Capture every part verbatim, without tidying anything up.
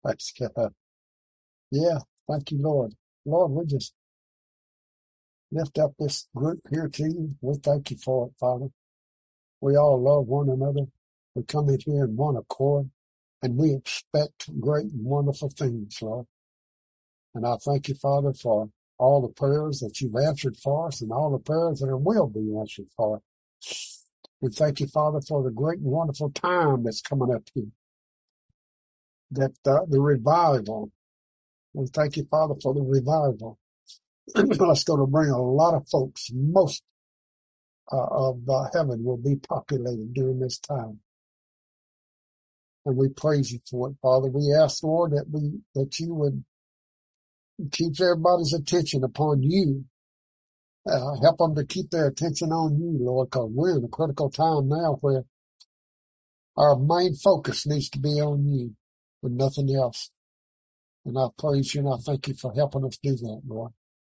Thanks, God. Yeah, thank you, Lord. Lord, we just lift up this group here to you. We thank you for it, Father. We all love one another. We come in here in one accord, and we expect great and wonderful things, Lord. And I thank you, Father, for all the prayers that you've answered for us and all the prayers that will be answered for us. We thank you, Father, for the great and wonderful time that's coming up here, that uh, the revival. We thank you, Father, for the revival. That's going to bring a lot of folks. Most uh, of uh, heaven will be populated during this time. And we praise you for it, Father. We ask, Lord, that we that you would keep everybody's attention upon you. Uh, help them to keep their attention on you, Lord, because we're in a critical time now where our main focus needs to be on you and nothing else. And I praise you and I thank you for helping us do that, Lord.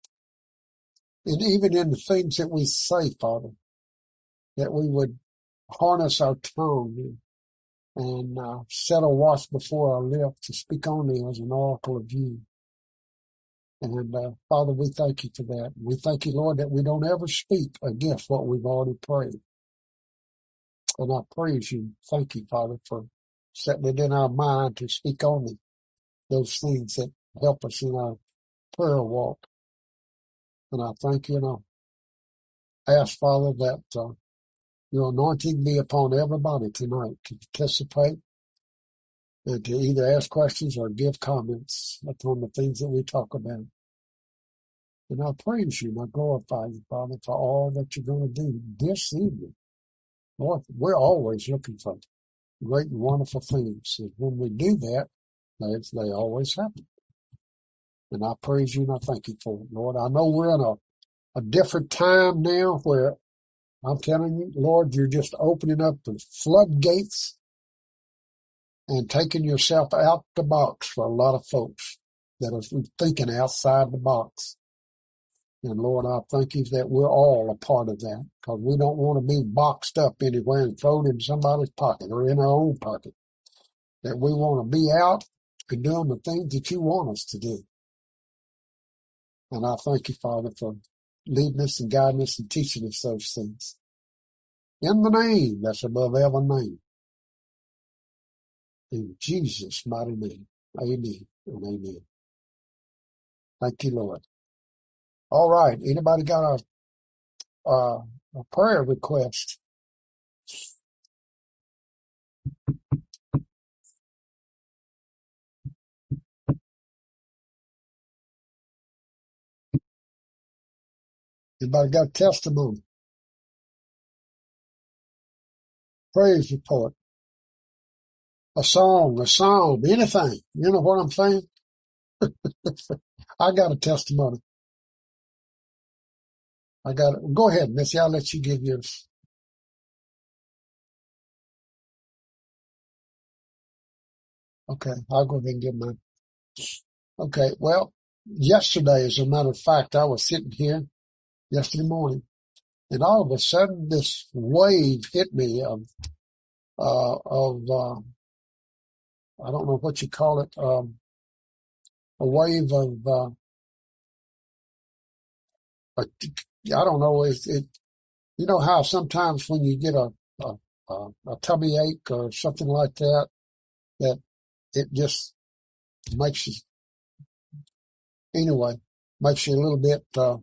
And even in the things that we say, Father, that we would harness our tongue and uh, set a watch before our lips to speak only as an oracle of you. And uh, Father, we thank you for that. We thank you, Lord, that we don't ever speak against what we've already prayed. And I praise you. Thank you, Father, for setting it in our mind to speak only those things that help us in our prayer walk. And I thank you and I ask, Father, that uh, your anointing be upon everybody tonight to participate and to either ask questions or give comments upon the things that we talk about. And I praise you and I glorify you, Father, for all that you're going to do this evening. Lord, we're always looking for great and wonderful things. And when we do that, they, they always happen. And I praise you and I thank you for it, Lord. I know we're in a, a different time now where I'm telling you, Lord, you're just opening up the floodgates and taking yourself out the box for a lot of folks that are thinking outside the box. And Lord, I thank you that we're all a part of that because we don't want to be boxed up anywhere and thrown in somebody's pocket or in our own pocket. That we want to be out and doing the things that you want us to do. And I thank you, Father, for leading us and guiding us and teaching us those things. In the name that's above every name. In Jesus' mighty name. Amen and amen. Thank you, Lord. All right. Anybody got a, a, a prayer request? Anybody got a testimony? Praise report? A song, a song, anything. You know what I'm saying? I got a testimony. I got it. Go ahead, Missy. I'll let you give yours. Okay, I'll go ahead and give mine. Okay, well, yesterday, as a matter of fact, I was sitting here yesterday morning, and all of a sudden this wave hit me of, uh, of, uh, I don't know what you call it, um, a wave of, uh, a, I don't know, it, it, you know how sometimes when you get a, a, a, a tummy ache or something like that, that it just makes you, anyway, makes you a little bit, uh,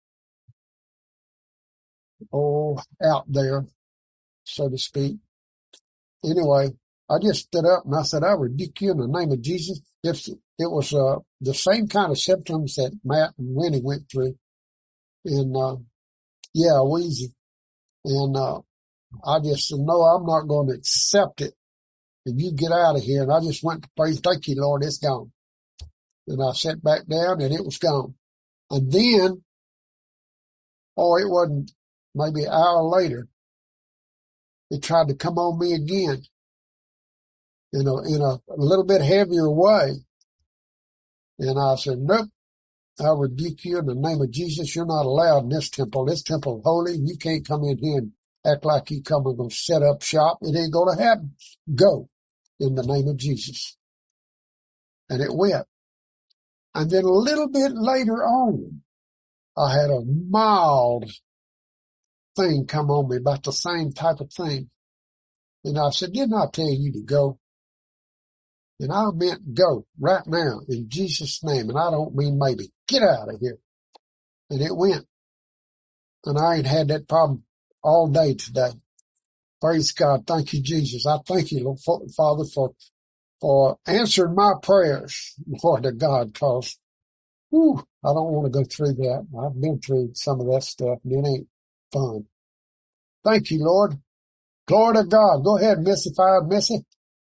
oh, out there, so to speak. Anyway, I just stood up and I said, I rebuke you in the name of Jesus. If it was, uh, the same kind of symptoms that Matt and Winnie went through. And, uh, yeah, wheezy. And, uh, I just said, no, I'm not going to accept it. And you get out of here. And I just went to praise, thank you, Lord, it's gone. And I sat back down and it was gone. And then, oh, it wasn't maybe an hour later, it tried to come on me again in a, in a, a little bit heavier way. And I said, nope, I rebuke you in the name of Jesus. You're not allowed in this temple. This temple is holy. You can't come in here and act like you come and go set up shop. It ain't going to happen. Go in the name of Jesus. and it went. And then a little bit later on, I had a mild thing come on me about the same type of thing. And I said, didn't I tell you to go? And I meant go right now in Jesus' name. And I don't mean maybe. Get out of here. And it went. And I ain't had that problem all day today. Praise God. Thank you, Jesus. I thank you, Lord, Father, for, for answering my prayers. Lord to God, cause, whew, I don't want to go through that. I've been through some of that stuff and it ain't fun. Thank you, Lord. Glory to God. Go ahead, Missy Fire, Missy.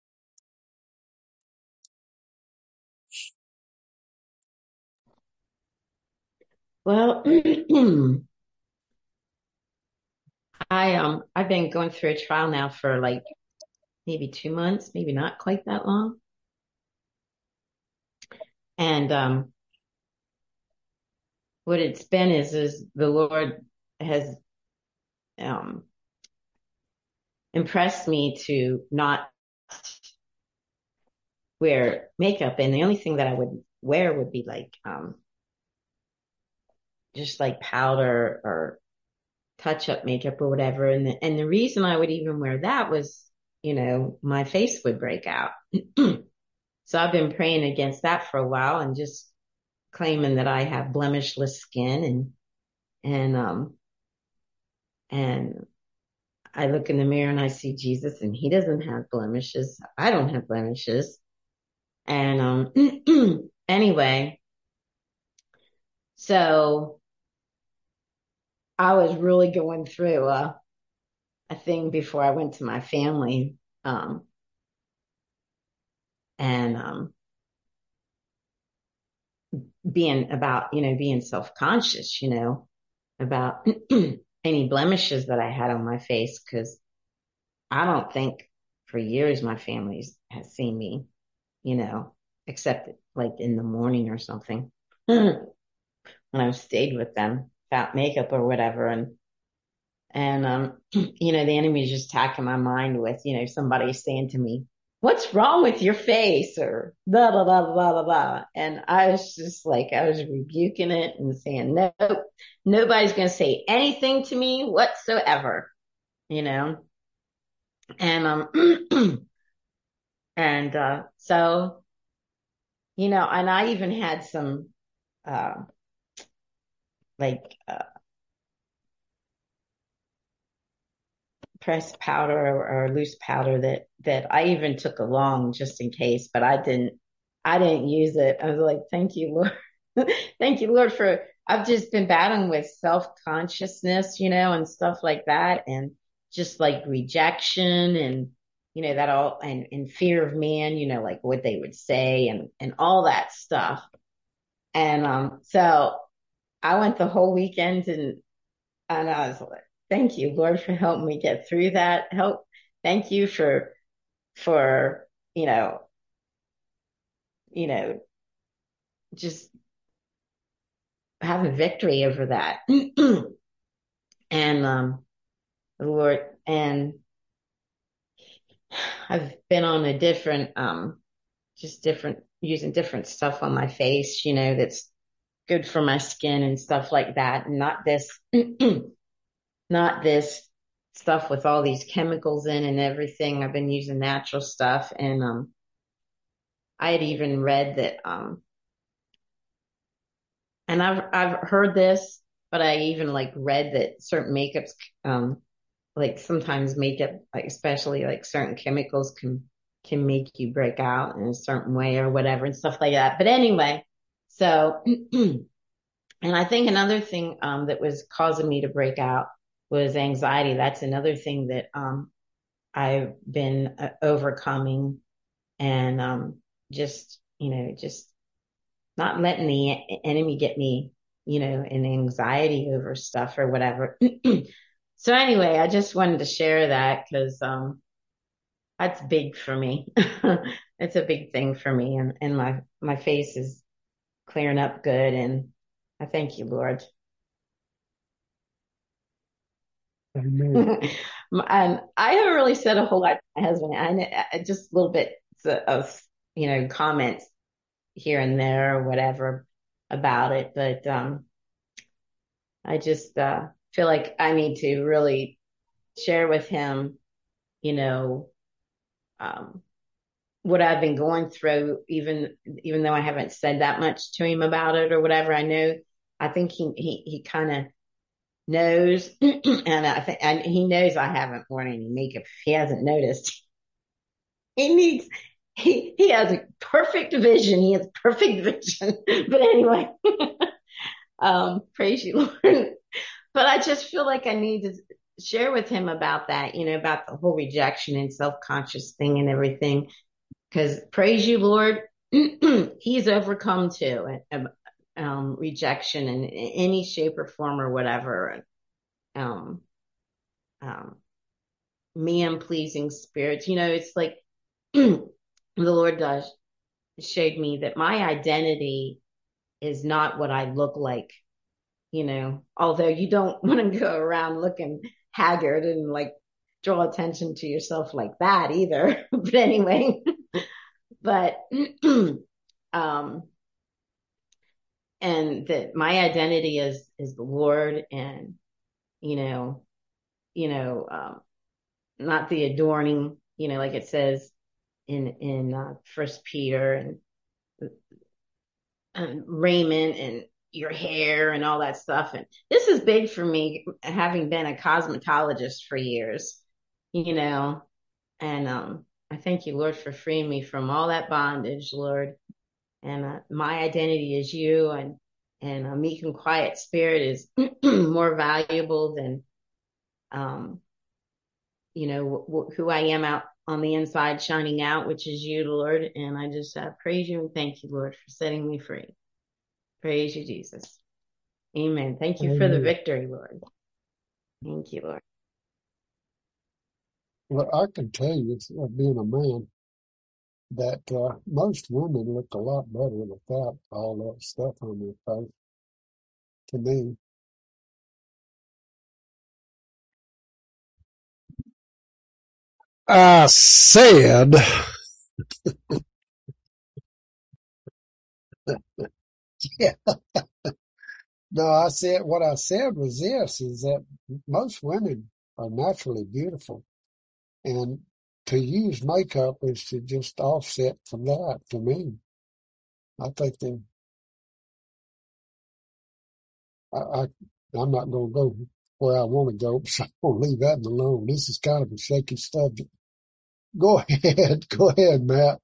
Well, I um I've been going through a trial now for like maybe two months, maybe not quite that long. And um what it's been is is the Lord has um impressed me to not wear makeup, and the only thing that I would wear would be like um just like powder or touch up makeup or whatever. And the, and the reason I would even wear that was, you know, my face would break out. So I've been praying against that for a while and just claiming that I have blemishless skin, and and um and I look in the mirror and I see Jesus and he doesn't have blemishes. I don't have blemishes. And um anyway, so I was really going through a, a thing before I went to my family. Um and um being about, you know, being self-conscious, you know, about any blemishes that I had on my face, because I don't think for years my family has seen me, you know, except like in the morning or something when I've stayed with them without makeup or whatever. And, and, um, you know, the enemy is just attacking my mind with, you know, somebody saying to me, what's wrong with your face, or blah, blah, blah, blah, blah, blah. And I was just like, I was rebuking it and saying, no, nobody's going to say anything to me whatsoever, you know? And, um, and, uh, so, you know, and I even had some, uh, like, uh, pressed powder or, or loose powder that, that I even took along just in case, but I didn't, I didn't use it. I was like, thank you, Lord. Thank you, Lord, for, I've just been battling with self-consciousness, you know, and stuff like that. And just like rejection and, you know, that all, and, and fear of man, you know, like what they would say and, and all that stuff. And, um, so I went the whole weekend and, and I was like, thank you, Lord, for helping me get through that. Help. Thank you for, for, you know, you know, just having victory over that. And, um, the Lord, and I've been on a different, um, just different, using different stuff on my face, you know, that's good for my skin and stuff like that. And not this, not this stuff with all these chemicals in and everything. I've been using natural stuff. And, um, I had even read that, um, and I've, I've heard this, but I even like read that certain makeups, um, like sometimes makeup, like especially like certain chemicals can, can make you break out in a certain way or whatever and stuff like that. But anyway, so, and I think another thing, um, that was causing me to break out was anxiety. That's another thing that, um, I've been uh, overcoming, and, um, just, you know, just not letting the e- enemy get me, you know, in anxiety over stuff or whatever. So anyway, I just wanted to share that because, um, that's big for me. It's a big thing for me, and, and my, my face is clearing up good. And I thank you, Lord. Amen. And I haven't really said a whole lot to my husband. I, I just a little bit of, you know, comments. here and there or whatever about it. But, um, I just, uh, feel like I need to really share with him, you know, um, what I've been going through, even, even though I haven't said that much to him about it or whatever. I know, I think he, he, he kind of knows, and I think, and he knows I haven't worn any makeup. If he hasn't noticed, he needs, he, he has a perfect vision. He has perfect vision. But anyway, um, praise you, Lord. But I just feel like I need to share with him about that, you know, about the whole rejection and self-conscious thing and everything. Cause praise you, Lord, he's overcome too, um, um, rejection in any shape or form or whatever. Um, um, man pleasing spirits, you know, it's like the Lord does showed me that my identity is not what I look like, you know, although you don't want to go around looking haggard and like draw attention to yourself like that either. But anyway, but, um, and that my identity is, is the Lord, and, you know, you know, um, not the adorning, you know, like it says in, in, uh, First Peter, and, and raiment and your hair and all that stuff. And this is big for me, having been a cosmetologist for years, you know, and, um, I thank you, Lord, for freeing me from all that bondage, Lord. And, uh, my identity is you, and, and a meek and quiet spirit is more valuable than, um, you know, w- w- who I am out on the inside shining out, which is you, Lord. And I just uh, praise you and thank you, Lord, for setting me free. Praise you, Jesus. Amen. Thank you for the Amen. victory, Lord. Thank you, Lord. Well, I can tell you, uh, being a man, that uh, most women look a lot better without all that stuff on their face. To me, I said, yeah, no, I said, what I said was this, is that most women are naturally beautiful. And to use makeup is to just offset from that, to me. I think they, I, I, I'm not going to go where I want to go, so I'm going to leave that alone. This is kind of a shaky subject. Go ahead. Go ahead, Matt.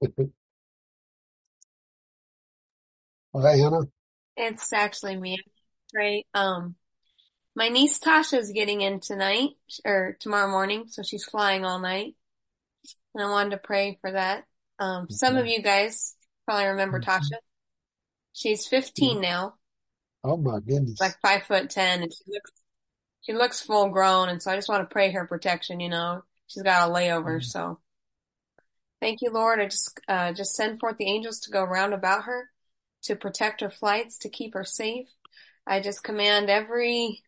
Or Anna. It's actually me. Right. Um, my niece Tasha is getting in tonight or tomorrow morning, so she's flying all night. And I wanted to pray for that. Um, some of you guys probably remember Tasha. She's fifteen now, Oh my goodness. like five foot ten, and she looks she looks full grown, and so I just want to pray her protection, you know. She's got a layover, so thank you, Lord. I just uh just send forth the angels to go round about her, to protect her flights, to keep her safe. I just command every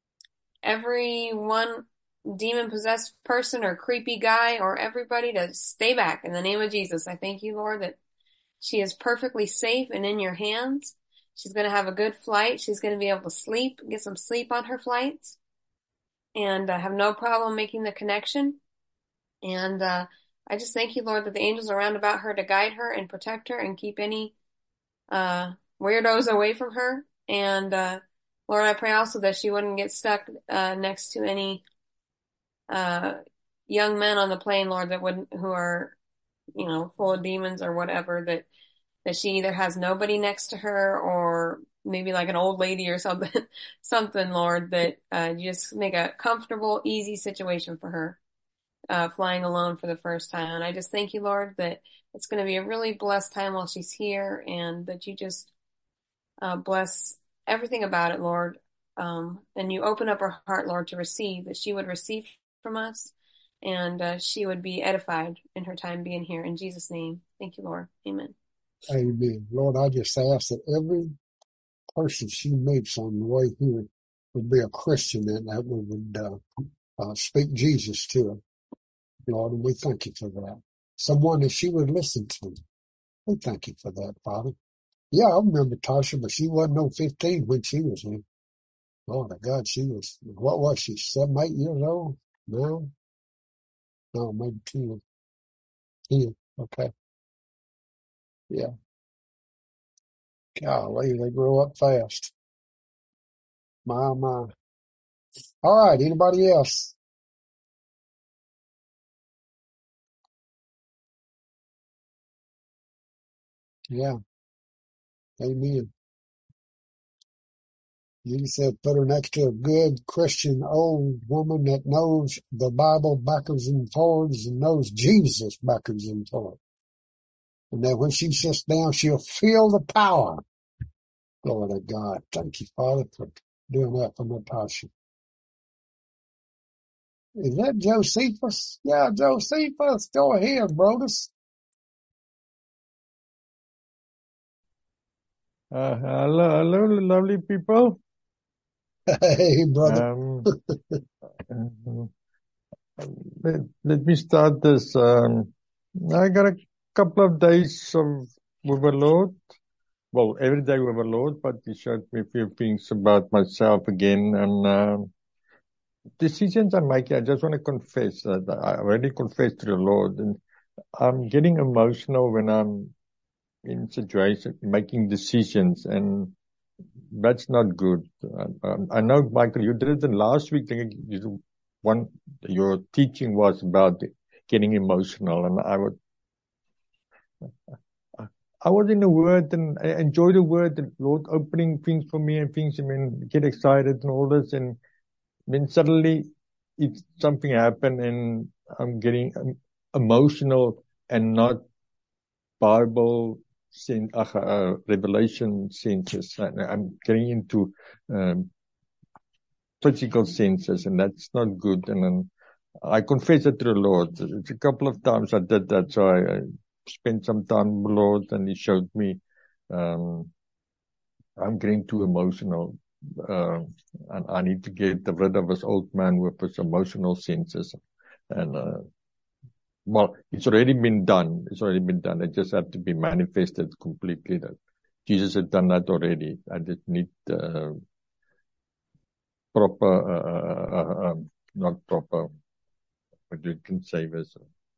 every one demon possessed person or creepy guy or everybody to stay back in the name of Jesus. I thank you, Lord, that she is perfectly safe and in your hands. She's going to have a good flight. She's going to be able to sleep, get some sleep on her flights, and uh, have no problem making the connection. And uh, I just thank you, Lord, that the angels are around about her to guide her and protect her and keep any uh, weirdos away from her. And uh, Lord, I pray also that she wouldn't get stuck uh, next to any uh, young men on the plane, Lord, that wouldn't, who are, you know, full of demons or whatever, that, that she either has nobody next to her or maybe like an old lady or something, something, Lord, that, uh, you just make a comfortable, easy situation for her, uh, flying alone for the first time. And I just thank you, Lord, that it's going to be a really blessed time while she's here, and that you just, uh, bless everything about it, Lord. Um, and you open up her heart, Lord, to receive, that she would receive from us, and uh, she would be edified in her time being here. In Jesus' name, thank you, Lord. Amen. Amen. Lord, I just ask that every person she meets on the way here would be a Christian, and that we would uh, uh, speak Jesus to her, Lord, and we thank you for that. Someone that she would listen to. We thank you for that, Father. Yeah, I remember Tasha, but she wasn't no fifteen when she was in. Oh my God, she was, what was she, seven, eight years old? No, no, maybe ten. ten. Okay. Yeah. Golly, they grow up fast. My, my. All right. Anybody else? Yeah. Amen. You said put her next to a good Christian old woman that knows the Bible backwards and forwards and knows Jesus backwards and forwards. And that when she sits down, she'll feel the power. Glory to God. Thank you, Father, for doing that for Natasha. Is that Josephus? Yeah, Josephus. Go ahead, Brodus. Uh, hello, hello, lovely people. Hey, brother. Um, uh, let, let me start this. Um, I got a couple of days of with the Lord. Well, every day with the Lord, but He showed me a few things about myself again. And um, decisions I'm making, I just want to confess that I already confessed to the Lord. And I'm getting emotional when I'm in situations, making decisions. And that's not good. Um, I know, Michael, you did it last week. You, one, your teaching was about getting emotional, and I would, I was in the Word and I enjoy the Word, the Lord opening things for me and things. I mean, get excited and all this, and then suddenly, it's something happened, and I'm getting um, emotional and not Bible sense, uh, uh, revelation senses. I'm getting into um, physical senses, and that's not good. And then I confess it to the Lord. It's a couple of times I did that, so I, I spent some time with the Lord, and He showed me um, I'm getting too emotional, uh, and I need to get rid of this old man with his emotional senses. And uh, well, it's already been done. It's already been done. It just had to be manifested completely. That Jesus had done that already. I just need uh, proper, uh, uh, uh, not proper, but you can say this,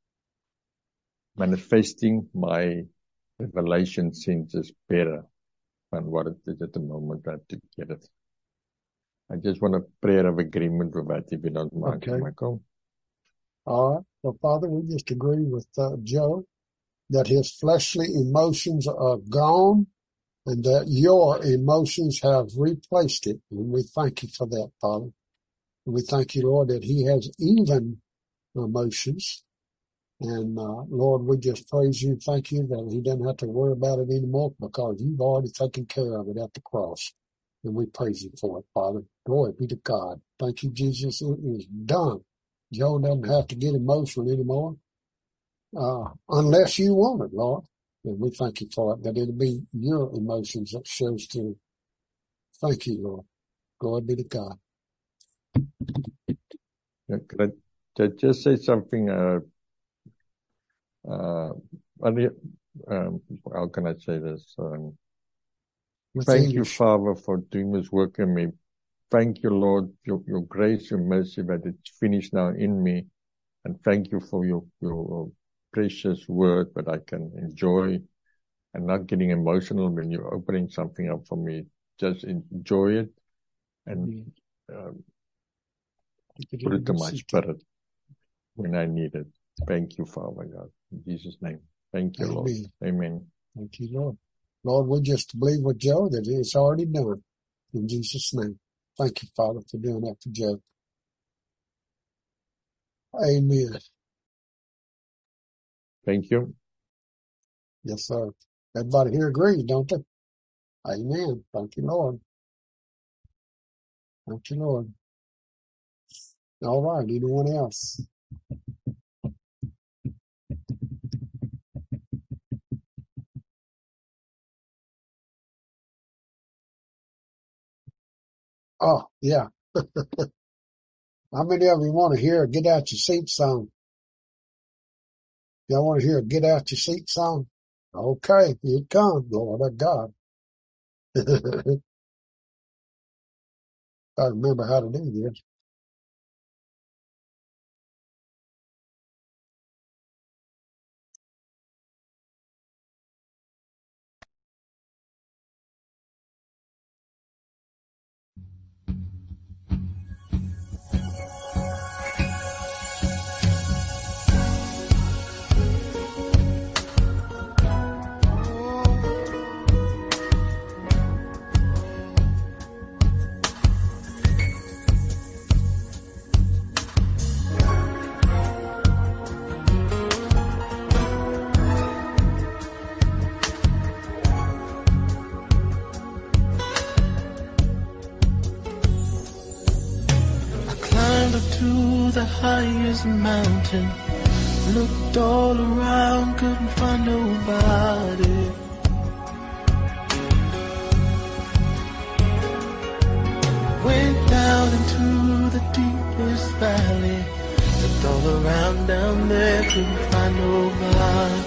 manifesting my revelation senses better than what it is at the moment. I have to get it. I just want a prayer of agreement with that, if you don't mind, Okay. Michael. All right. Well, Father, we just agree with uh, Joe that his fleshly emotions are gone and that your emotions have replaced it. And we thank you for that, Father. And we thank you, Lord, that he has even emotions. And, uh, Lord, we just praise you and thank you that he doesn't have to worry about it anymore because you've already taken care of it at the cross. And we praise you for it, Father. Glory be to God. Thank you, Jesus. It is done. Joe doesn't have to get emotional anymore, uh, unless you want it, Lord. And we thank you for it, that it'll be your emotions that shows through. Thank you, Lord. Glory be to God. Yeah, could I just say something? Uh, uh, um, how can I say this? Um, With thank you, English. Father, for doing this work in me. Thank you, Lord, your, your grace, your mercy, that it's finished now in me. And thank you for your, your precious word that I can enjoy and not getting emotional when you're opening something up for me. Just enjoy it and um, put it to my spirit when I need it. Thank you, Father God. In Jesus' name. Thank you, Amen. Lord. Amen. Thank you, Lord. Lord, we just believe with Joe that it's already done. In Jesus' name. Thank you, Father, for doing that for Joe. Amen. Thank you. Yes, sir. Everybody here agrees, don't they? Amen. Thank you, Lord. Thank you, Lord. All right. Anyone else? Oh, yeah. How many of you want to hear a Get Out Your Seat song? Y'all want to hear a Get Out Your Seat song? Okay, here it comes, Lord of God. I remember how to do this. Climbed up to the highest mountain, looked all around, couldn't find nobody. Went down into the deepest valley, looked all around down there, couldn't find nobody.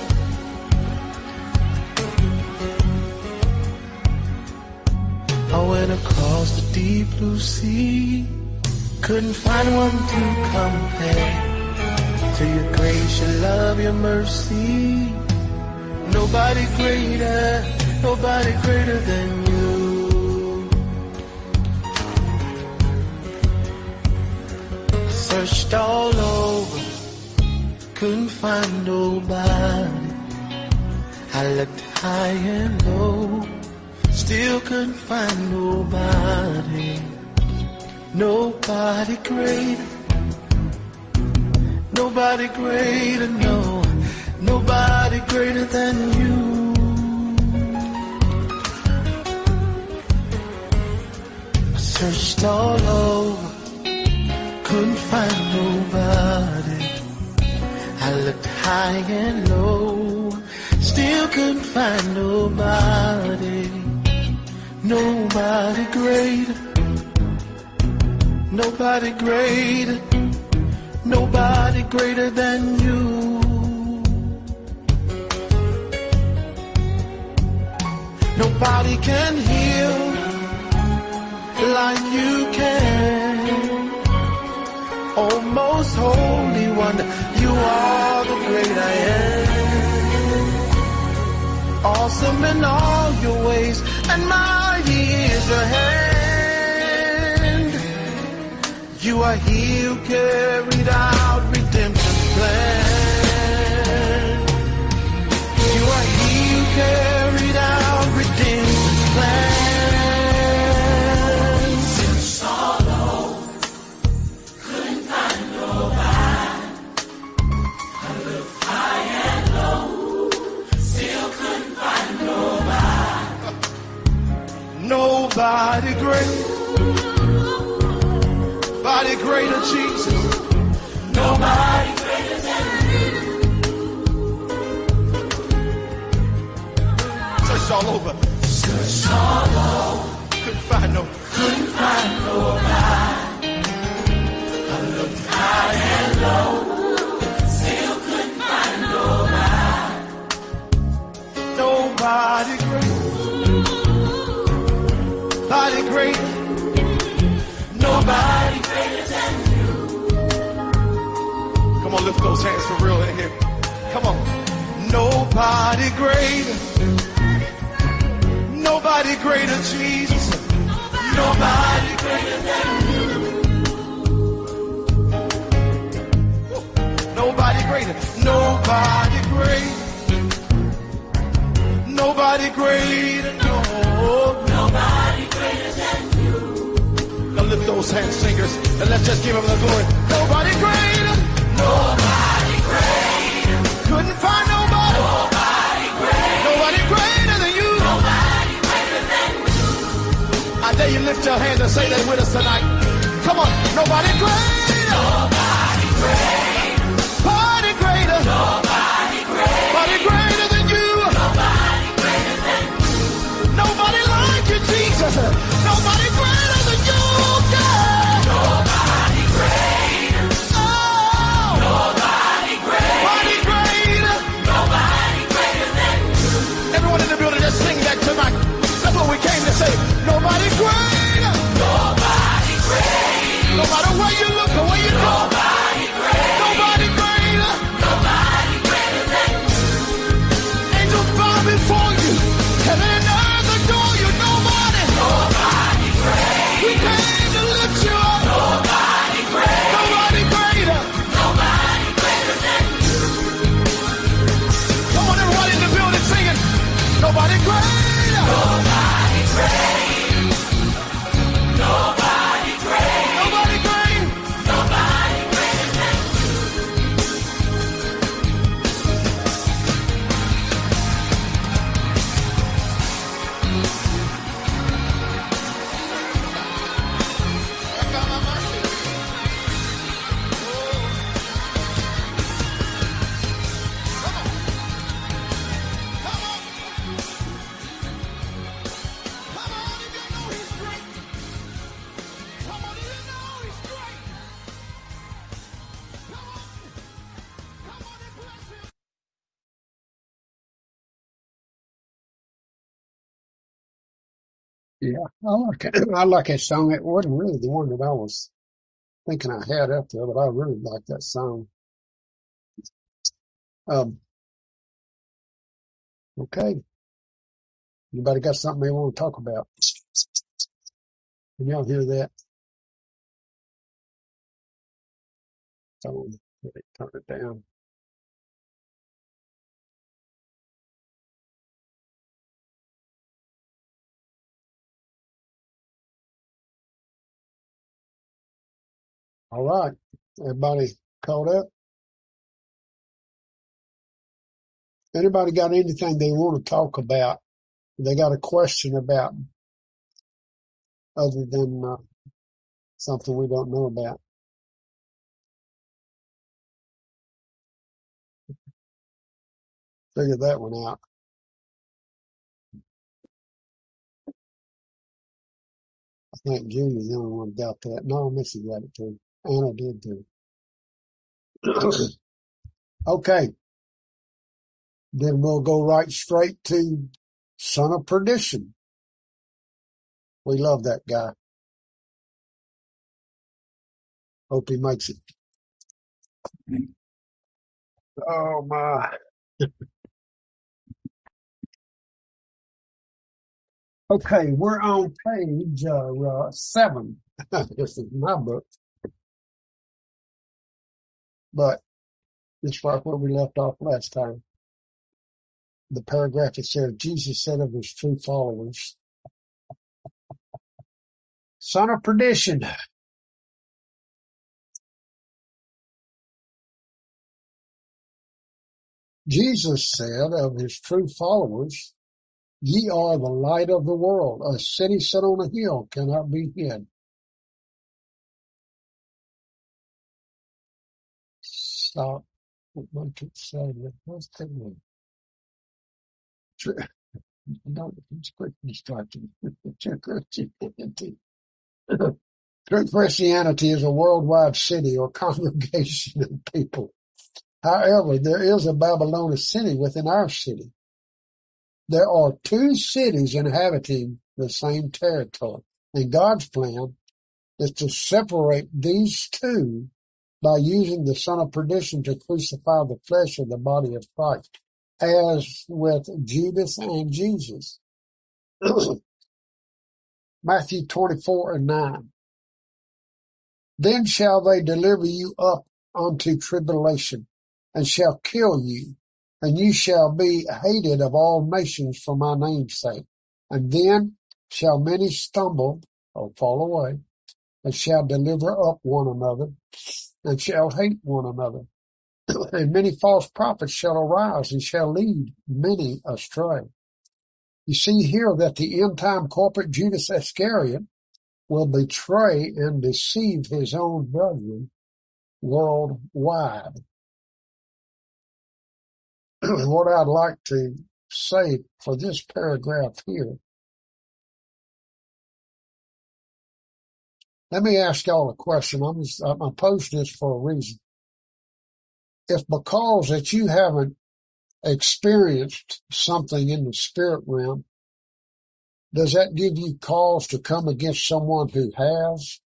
I went across the deep blue sea, couldn't find one to compare to your grace, your love, your mercy. Nobody greater, nobody greater than you. Searched all over, couldn't find nobody. I looked high and low, still couldn't find nobody. Nobody greater, nobody greater, no, nobody greater than you. I searched all over, couldn't find nobody. I looked high and low, still couldn't find nobody. Nobody greater, nobody greater, nobody greater than you. Nobody can heal like you can. Oh, most holy one, you are the great I am. Awesome in all your ways, and mighty is your hand. You are he who carried out redemption's plan. You are he who carried out redemption's plan. Since all over, couldn't find nobody. I looked high and low, still couldn't find nobody. Nobody great. Nobody greater, Jesus. Nobody greater than you. Searched all over. Searched all over. Couldn't find no. Couldn't find nobody. I looked high and low. Still couldn't find nobody. Nobody great. Nobody great. Nobody greater than you. Come on, lift those hands for real in here. Come on. Nobody greater. Nobody greater, Jesus. Nobody greater than you. Nobody greater. Nobody greater. Nobody greater. No. Nobody greater than you. Now lift those hands, singers, and let's just give him the glory. Nobody greater. Nobody greater. Couldn't find nobody. Nobody greater. Nobody greater than you. Nobody greater than you. I dare you lift your hands and say that with us tonight. Come on. Nobody greater. Nobody greater. Nobody greater. Nobody greater. Nobody greater than you. Nobody greater than you. Nobody like you, Jesus. Nobody greater than you. Nobody greater. Oh. Nobody greater. Nobody greater. Nobody greater than you. Yeah, I like it. I like that song. It wasn't really the one that I was thinking I had up there, but I really like that song. Um, okay. Anybody got something they want to talk about? Can y'all hear that? So, let me turn it down. All right. Everybody caught up? Anybody got anything they want to talk about? They got a question about other than uh, something we don't know about? Figure that one out. I think Julie's the only one got that. No, Missy got it too. Anna did too. Okay. Then we'll go right straight to Son of Perdition. We love that guy. Hope he makes it. Oh my. Okay, we're on page uh, uh, seven. This is my book, but it's right where we left off last time. The paragraph that says, Jesus said of his true followers, Son of Perdition. Jesus said of his true followers, ye are the light of the world. A city set on a hill cannot be hid. Stop. What to say? What's the name? Don't, it's quick distraction. True Christianity. True Christianity is a worldwide city or congregation of people. However, there is a Babylonian city within our city. There are two cities inhabiting the same territory. And God's plan is to separate these two by using the Son of Perdition to crucify the flesh of the body of Christ, as with Judas and Jesus. Matthew twenty-four and nine. Then shall they deliver you up unto tribulation, and shall kill you, and you shall be hated of all nations for my name's sake. And then shall many stumble or fall away, and shall deliver up one another, and shall hate one another. And many false prophets shall arise, and shall lead many astray. You see here that the end-time corporate Judas Iscariot will betray and deceive his own brethren worldwide. What I'd like to say for this paragraph here, let me ask y'all a question. I'm, just, I'm posting this for a reason. If because that you haven't experienced something in the spirit realm, does that give you cause to come against someone who has?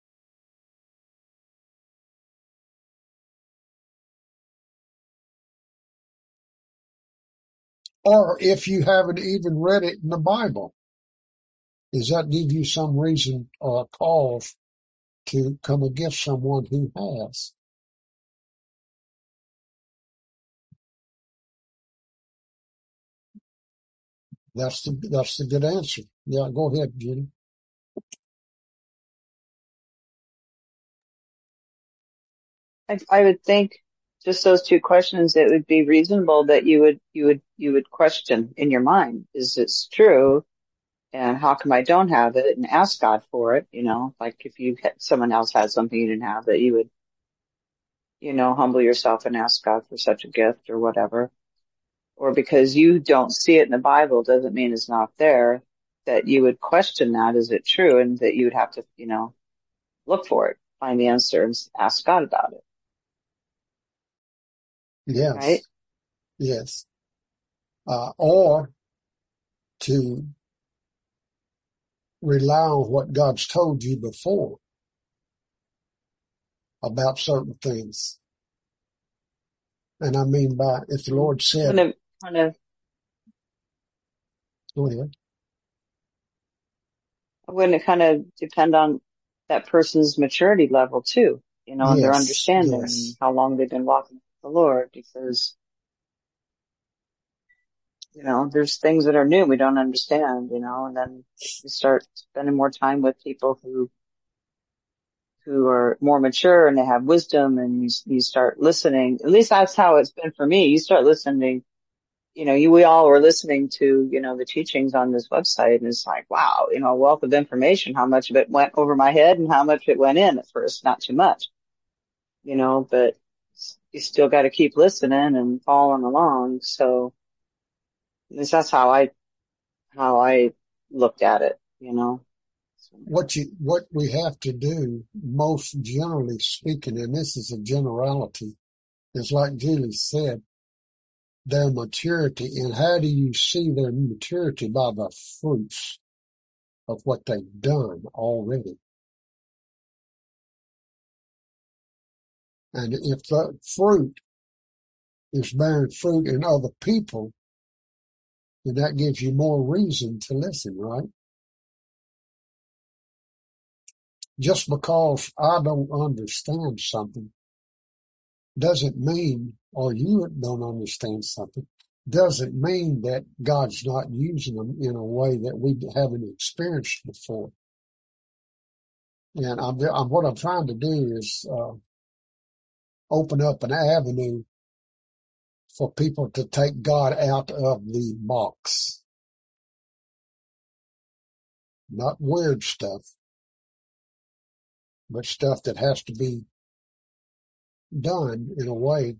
Or if you haven't even read it in the Bible, does that give you some reason or a cause to come against someone who has? That's the, that's the good answer. Yeah, go ahead, Judy. I, I would think just those two questions, it would be reasonable that you would, you would, you would question in your mind, is this true? And how come I don't have it? And ask God for it, you know, like if you had, someone else had something you didn't have, that you would, you know, humble yourself and ask God for such a gift or whatever. Or because you don't see it in the Bible doesn't mean it's not there, that you would question that, is it true? And that you would have to, you know, look for it, find the answer and ask God about it. Yes. Right? Yes. Uh, or to rely on what God's told you before about certain things. And I mean by, if the Lord said, Kind of, kind of, go ahead. wouldn't it kind of depend on that person's maturity level too, you know, and their Yes, understanding and yes. how long they've been walking with the Lord, because, you know, there's things that are new we don't understand, you know, and then you start spending more time with people who, who are more mature and they have wisdom, and you, you start listening. At least that's how it's been for me. You start listening, you know, you, we all were listening to, you know, the teachings on this website, and it's like, wow, you know, a wealth of information, how much of it went over my head and how much it went in at first, not too much, you know, but you still got to keep listening and following along. So at least that's how I, how I looked at it, you know. What you, what we have to do, most generally speaking, and this is a generality, is like Julie said, their maturity. And how do you see their maturity? By the fruits of what they've done already. And if the fruit is bearing fruit in other people, then that gives you more reason to listen, right? Just because I don't understand something doesn't mean, or you don't understand something, doesn't mean that God's not using them in a way that we haven't experienced before. And I'm, I'm what I'm trying to do is uh, open up an avenue for people to take God out of the box. Not weird stuff, but stuff that has to be done in a way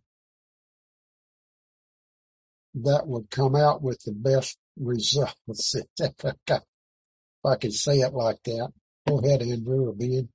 that would come out with the best results. If I can say it like that. Go ahead, Andrew or Ben.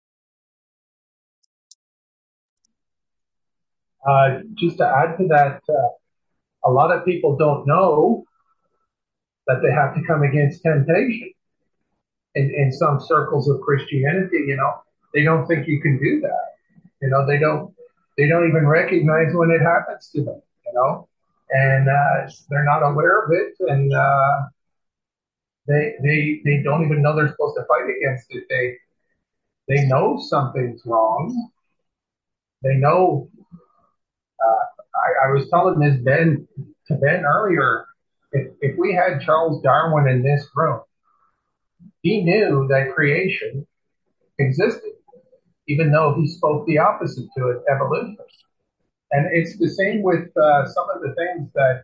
Uh, just to add to that, uh, a lot of people don't know that they have to come against temptation. In, in some circles of Christianity, you know, they don't think you can do that. You know, they don't, they don't even recognize when it happens to them, you know, and, uh, they're not aware of it. And, uh, they, they, they don't even know they're supposed to fight against it. They, they know something's wrong. They know, uh, I, I was telling this Ben, to Ben earlier, if, if we had Charles Darwin in this room, he knew that creation existed, even though he spoke the opposite to it, evolution. And it's the same with uh, some of the things that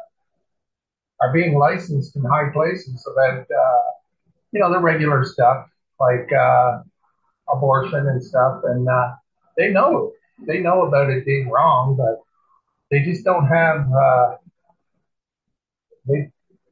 uh, are being licensed in high places, so that, uh, you know, the regular stuff like uh, abortion and stuff, and uh, they know, they know about it being wrong, but they just don't have, uh, they,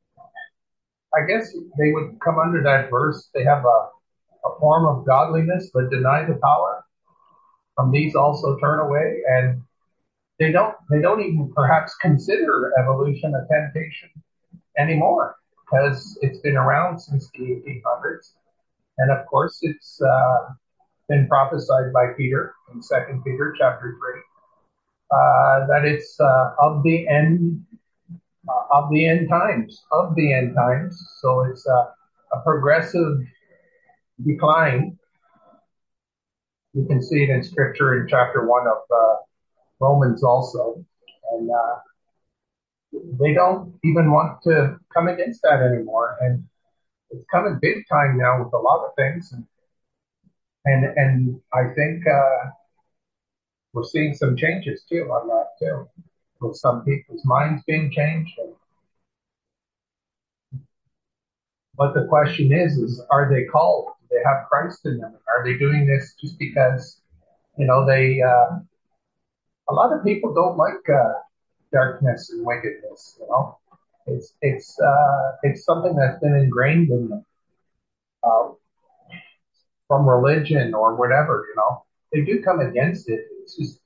I guess they would come under that verse. They have a, a form of godliness, but deny the power. From these also turn away, and they don't they don't even perhaps consider evolution a temptation anymore, because it's been around since the eighteen hundreds, and of course it's uh, been prophesied by Peter in Second Peter chapter three uh, that it's uh, of the end uh, of the end times of the end times. So it's uh, a progressive decline. You can see it in Scripture in chapter one of uh, Romans also, and uh, they don't even want to come against that anymore. And it's coming big time now with a lot of things, and and, and I think uh, we're seeing some changes too on that too, with some people's minds being changed. And, but the question is, is are they called? Do they have Christ in them? Are they doing this just because, you know, they? Uh, a lot of people don't like uh, darkness and wickedness. You know, it's it's uh, it's something that's been ingrained in them uh, from religion or whatever. You know, they do come against it. It's just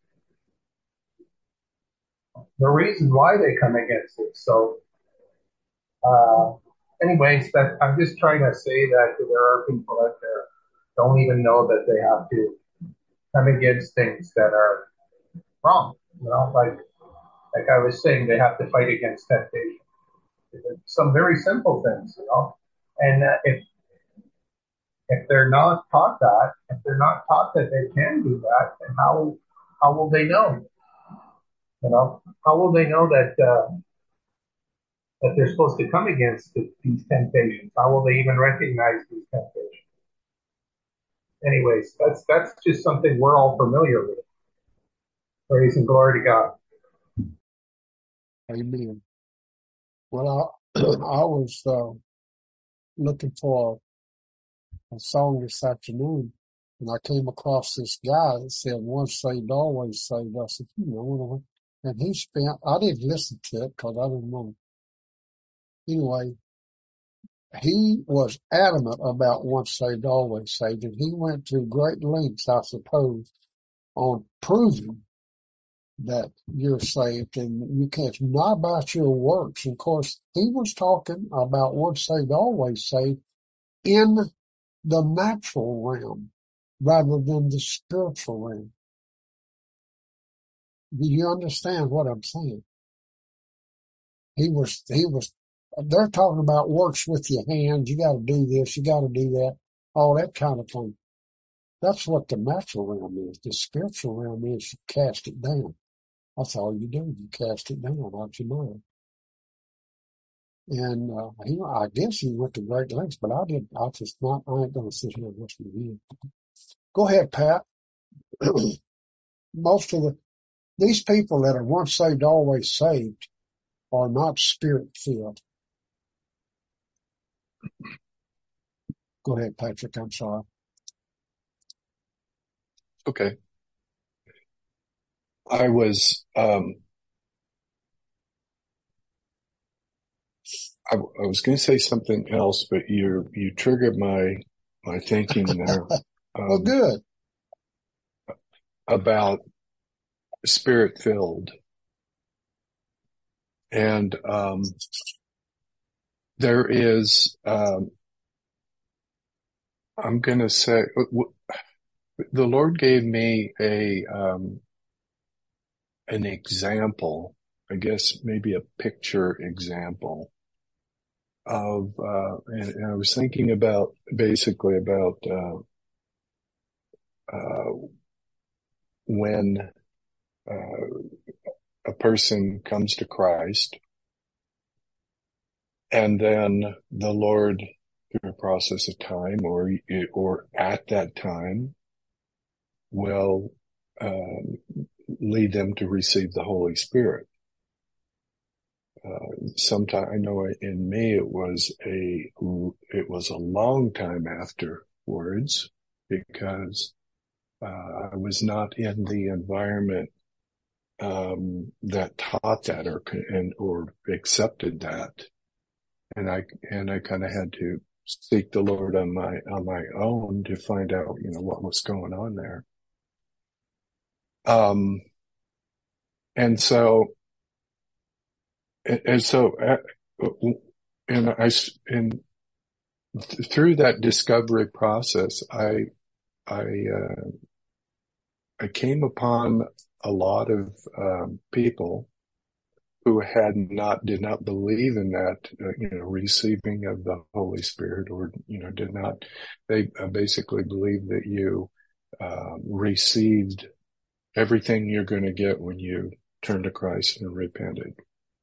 the reason why they come against it. So uh, anyways, that I'm just trying to say that there are people out there don't even know that they have to come against things that are wrong. You know, like like I was saying, they have to fight against temptation. Some very simple things, you know. And uh, if if they're not taught that, if they're not taught that they can do that, then how how will they know? You know, how will they know that uh, that they're supposed to come against the, these temptations? How will they even recognize these temptations? Anyways, that's that's just something we're all familiar with. Praise and glory to God. Amen. Well, I, I was uh, looking for a song this afternoon, and I came across this guy that said, once saved, always saved. I said, hmm, I wonder what. And he spent, I didn't listen to it because I didn't want to. Anyway, he was adamant about once saved, always saved, and he went to great lengths, I suppose, on proving that you're saved and you can't, not about your works. Of course, he was talking about once saved, always saved in the natural realm rather than the spiritual realm. Do you understand what I'm saying? He was, he was, they're talking about works with your hands. You got to do this. You got to do that. All that kind of thing. That's what the natural realm is. The spiritual realm is you cast it down. That's all you do. You cast it down out your mind. And uh, he, I guess he went to great lengths, but I did. I just not. I ain't gonna sit here and listen to you. Go ahead, Pat. Most of the these people that are once saved, always saved, are not spirit filled. Go ahead, Patrick. I'm sorry. Okay. I was, um, I, I was going to say something else, but you, you triggered my, my thinking there. Um, Well, good. About spirit filled. And, um, there is, um, I'm going to say, w- the Lord gave me a, um, an example, I guess maybe a picture example of, uh, and, and I was thinking about basically about, uh, uh, when, uh, a person comes to Christ and then the Lord, through a process of time or, or at that time will, um, lead them to receive the Holy Spirit. Uh, sometime, I know in me it was a, it was a long time afterwards because, uh, I was not in the environment, um, that taught that or, and, or accepted that. And I, and I kind of had to seek the Lord on my, on my own to find out, you know, what was going on there. Um, and so, and so, and I, and through that discovery process, I, I, uh, I came upon a lot of, um, people who had not, did not believe in that, uh, you know, receiving of the Holy Spirit or, you know, did not, they uh, basically believed that you, uh, received everything you're going to get when you turn to Christ and repented.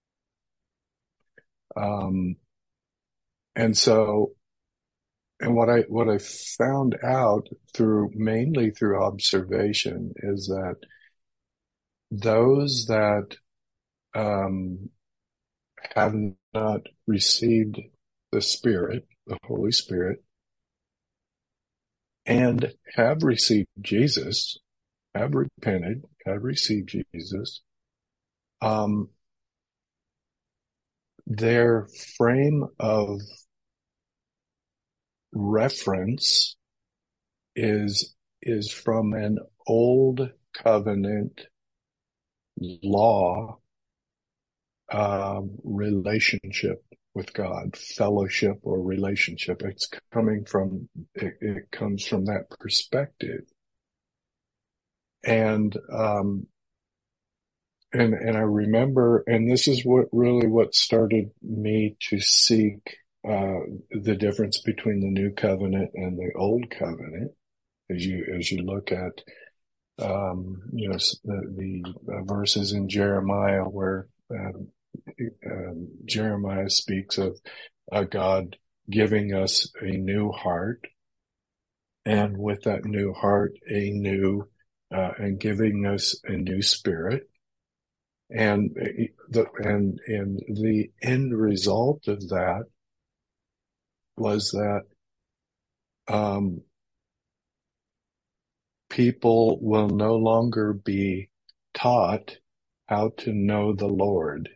Um, and so, and what I, what I found out through, mainly through observation is that those that, um, have not received the Spirit, the Holy Spirit, and have received Jesus, have repented, have received Jesus, um, their frame of reference is, is from an old covenant law, um, relationship with God, fellowship or relationship. It's coming from, it, it comes from that perspective. And, um, and, and I remember, and this is what really what started me to seek, uh, the difference between the new covenant and the old covenant. As you, as you look at, um, you know, the, the uh, verses in Jeremiah where, um, um, Jeremiah speaks of uh, God giving us a new heart, and with that new heart, a new, uh, and giving us a new spirit. And the, and, and the end result of that was that, um, people will no longer be taught how to know the Lord,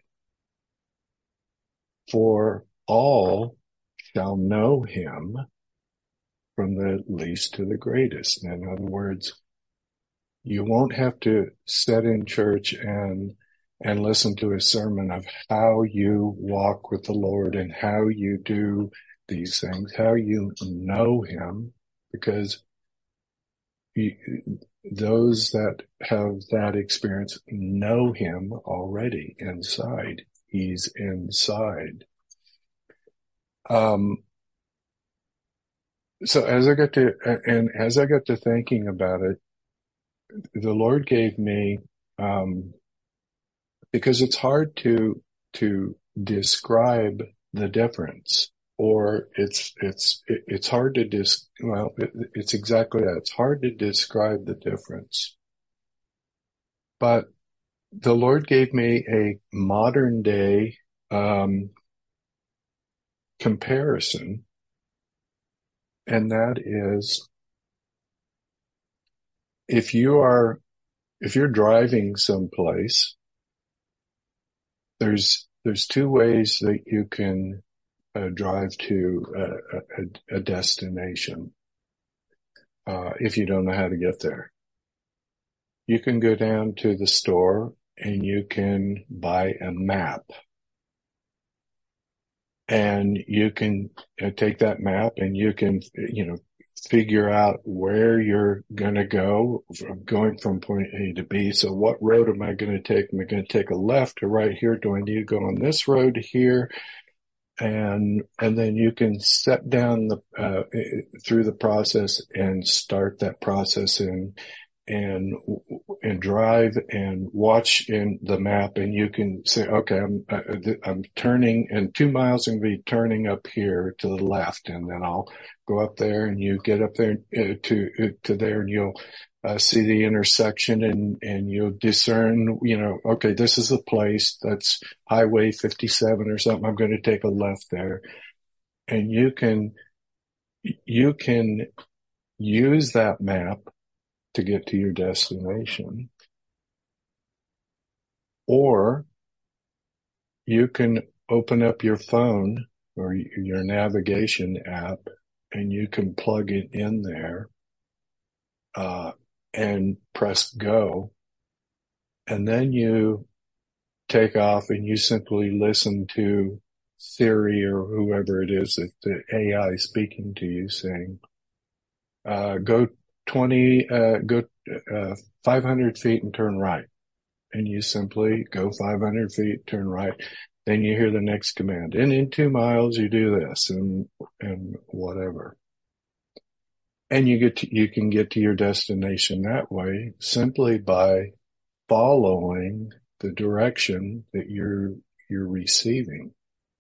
for all shall know him from the least to the greatest. In other words, you won't have to sit in church and and listen to a sermon of how you walk with the Lord and how you do these things, how you know him, because you, those that have that experience know him already inside. He's inside. Um, so as I got to, and as I got to thinking about it, the Lord gave me, um, because it's hard to, to describe the difference, or it's, it's, it's hard to dis, well, it, it's exactly that. It's hard to describe the difference. But the Lord gave me a modern day, um, comparison, and that is, if you are, if you're driving someplace, there's, there's two ways that you can uh, drive to a, a, a destination, uh, if you don't know how to get there. You can go down to the store and you can buy a map. And you can uh, take that map and you can, you know, figure out where you're going to go, from going from point A to B. So what road am I going to take? Am I going to take a left or right here? Do I need to go on this road here? And, and then you can set down the, uh, through the process and start that process and, and, and drive and watch in the map, and you can say, okay, I'm, uh, I'm turning in two miles and be turning up here to the left, and then I'll go up there, and you get up there uh, to, uh, to there, and you'll, uh, see the intersection, and, and you'll discern, you know, okay, this is the place, that's Highway fifty-seven or something, I'm going to take a left there. And you can, you can use that map to get to your destination. Or you can open up your phone or your navigation app and you can plug it in there, uh, and press go. And then you take off and you simply listen to Siri or whoever it is that the A I speaking to you saying, uh, go twenty, uh, go, uh, five hundred feet and turn right. And you simply go five hundred feet, turn right. Then you hear the next command. And in two miles, you do this and, and whatever. And you get to, you can get to your destination that way simply by following the direction that you're, you're receiving.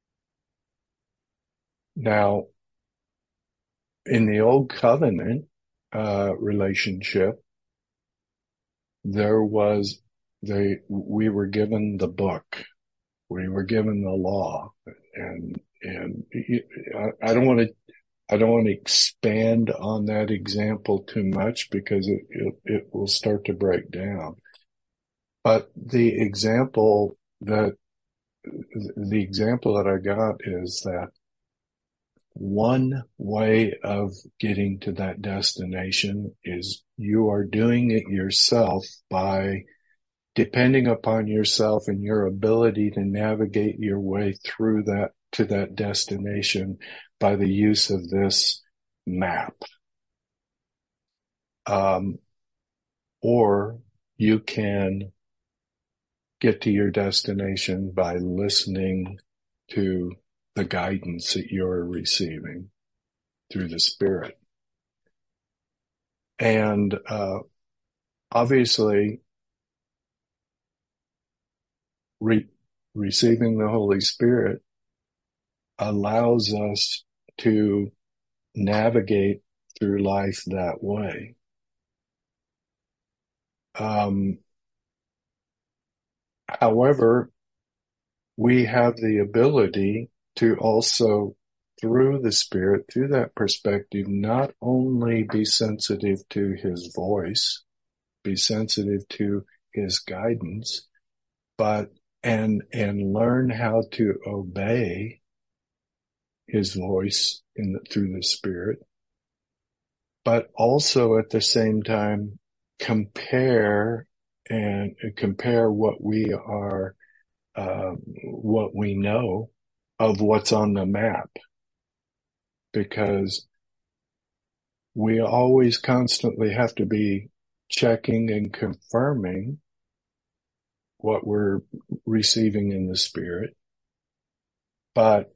Now, in the old covenant, uh, relationship, there was, they, we were given the book. We were given the law, and, and I, I don't want to, I don't want to expand on that example too much because it, it, it will start to break down. But the example that, the example that I got is that one way of getting to that destination is you are doing it yourself by depending upon yourself and your ability to navigate your way through that to that destination by the use of this map. Um, or you can get to your destination by listening to the guidance that you're receiving through the Spirit. And uh, obviously, re- receiving the Holy Spirit allows us to navigate through life that way. Um, however, we have the ability to also, through the Spirit, through that perspective, not only be sensitive to His voice, be sensitive to His guidance, but and and learn how to obey His voice in the, through the Spirit, but also at the same time compare and compare what we are, uh, what we know of what's on the map, because we always constantly have to be checking and confirming what we're receiving in the Spirit. But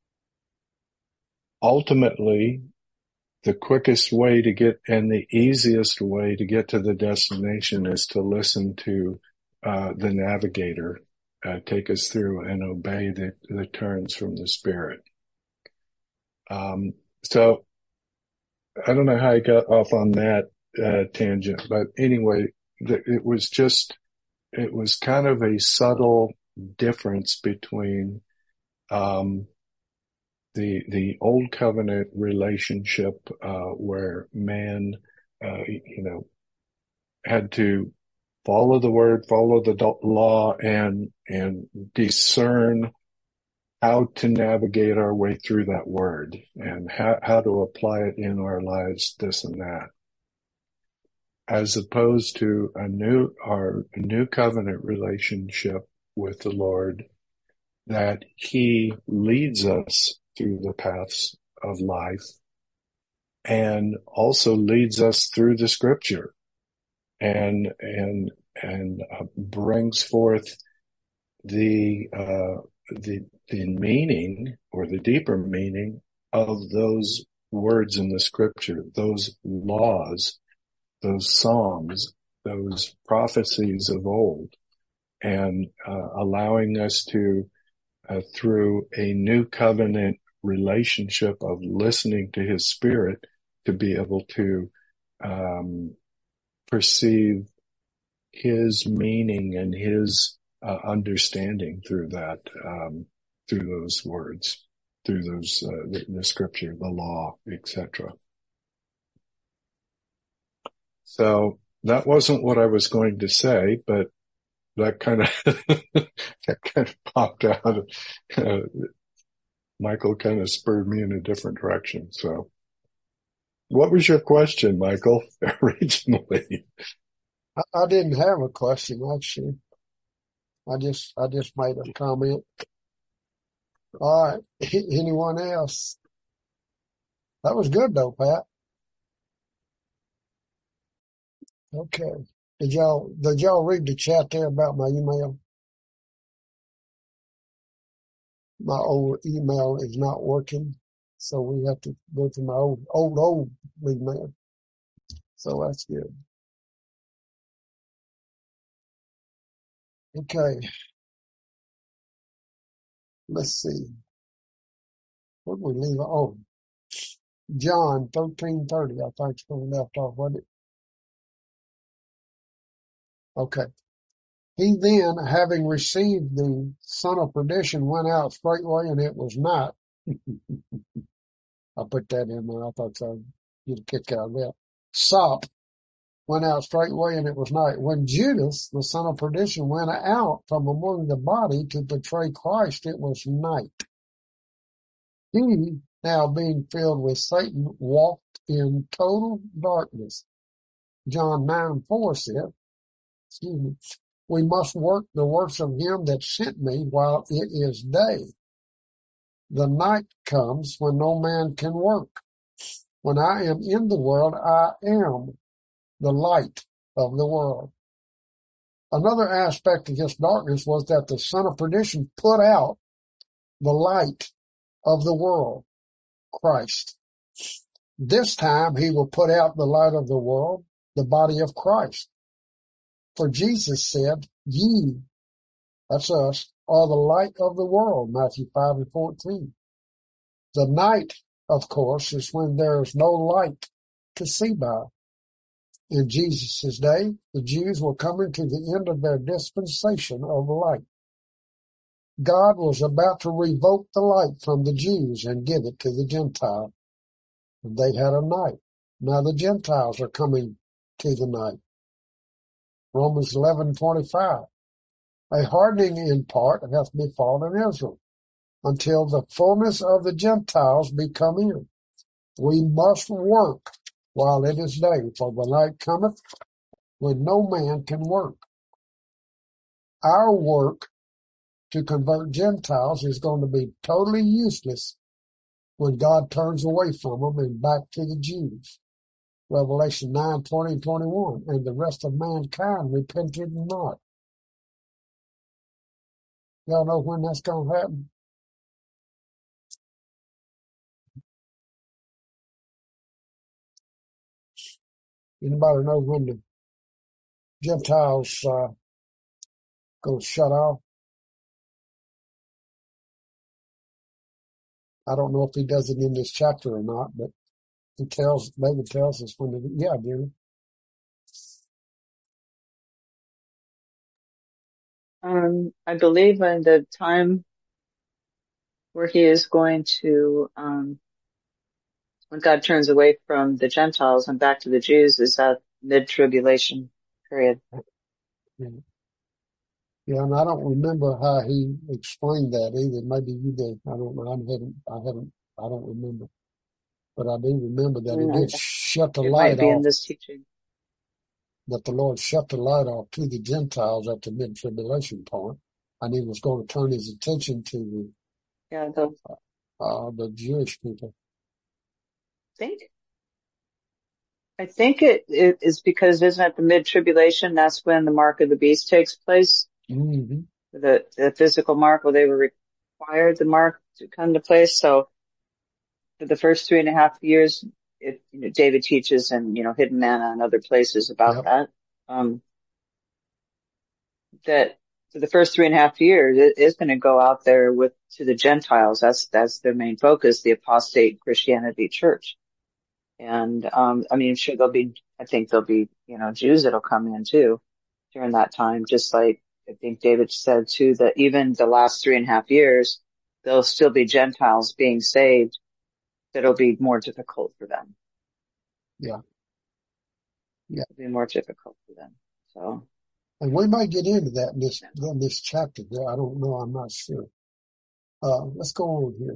ultimately, the quickest way to get and the easiest way to get to the destination is to listen to uh, the navigator uh, take us through and obey the, the turns from the Spirit. Um, so I don't know how I got off on that uh, tangent, but anyway, th- it was just, it was kind of a subtle difference between um, the the old covenant relationship uh, where man, uh, you know, had to follow the word, follow the law, and and discern how to navigate our way through that word and how, how to apply it in our lives, this and that. As opposed to a new, our new covenant relationship with the Lord, that He leads us through the paths of life and also leads us through the Scripture and, and, and uh, brings forth the, uh, the, the meaning or the deeper meaning of those words in the Scripture, those laws, those Psalms, those prophecies of old, and uh, allowing us to, uh, through a new covenant relationship of listening to His Spirit, to be able to um, perceive His meaning and His uh, understanding through that, um, through those words, through those uh, the, the Scripture, the law, et cetera. So that wasn't what I was going to say, but that kind of that kind of popped out. Uh, Michael kind of spurred me in a different direction. So, what was your question, Michael, originally? I, I didn't have a question, actually. I just, I just made a comment. All right. Anyone else? That was good though, Pat. Okay. Did y'all, did y'all read the chat there about my email? My old email is not working, so we have to go to my old, old, old email. So that's good. Okay. Let's see. Where did we leave? Oh, John thirteen thirty, I think is where we left off, wasn't it? Okay. He then, having received the son of perdition, went out straightway, and it was night. I put that in there. I thought so. I'd get a kick out of that. Sop went out straightway, and it was night. When Judas, the son of perdition, went out from among the body to betray Christ, it was night. He, now being filled with Satan, walked in total darkness. John nine four said, excuse me, we must work the works of him that sent me while it is day. The night comes when no man can work. When I am in the world, I am the light of the world. Another aspect of this darkness was that the son of perdition put out the light of the world, Christ. This time he will put out the light of the world, the body of Christ. For Jesus said, ye, that's us, are the light of the world, Matthew five and fourteen. The night, of course, is when there is no light to see by. In Jesus' day, the Jews were coming to the end of their dispensation of light. God was about to revoke the light from the Jews and give it to the Gentiles. And they had a night. Now the Gentiles are coming to the night. Romans eleven twenty-five. A hardening in part hath befallen Israel, until the fullness of the Gentiles be come in. We must work while it is day, for the night cometh when no man can work. Our work to convert Gentiles is going to be totally useless when God turns away from them and back to the Jews. Revelation nine twenty and twenty-one. And the rest of mankind repented not. Y'all know when that's going to happen? Anybody know when the Gentiles uh, go shut off? I don't know if he does it in this chapter or not, but he tells, David tells us when the, yeah, dude. Um, I believe in the time where he is going to, um, when God turns away from the Gentiles and back to the Jews, is that mid-tribulation period. Yeah. Yeah, and I don't remember how he explained that either. Maybe you did. I don't know. I haven't, I haven't, I don't remember. But I do remember that he Mm, did shut the It light might be in off, this teaching. that the Lord shut the light off to the Gentiles at the mid-tribulation point, and he was going to turn his attention to Yeah, the, the, uh, the Jewish people. I think, I think it, it is because isn't it the mid-tribulation? That's when the mark of the beast takes place. Mm-hmm. The, the physical mark, where they were required the mark to come to place. So for the first three and a half years, it, you know, David teaches and, you know, Hidden Manna and other places about Yep. that. Um, that for the first three and a half years, it is going to go out there with, to the Gentiles. That's, that's their main focus, the apostate Christianity church. And, um, I mean, sure, there'll be, I think there'll be, you know, Jews that'll come in too during that time, just like I think David said too, that even the last three and a half years, there'll still be Gentiles being saved that'll be more difficult for them. Yeah. Yeah. It'll be more difficult for them. So. And we may get into that in this, in this chapter. I don't know. I'm not sure. Uh, let's go on here.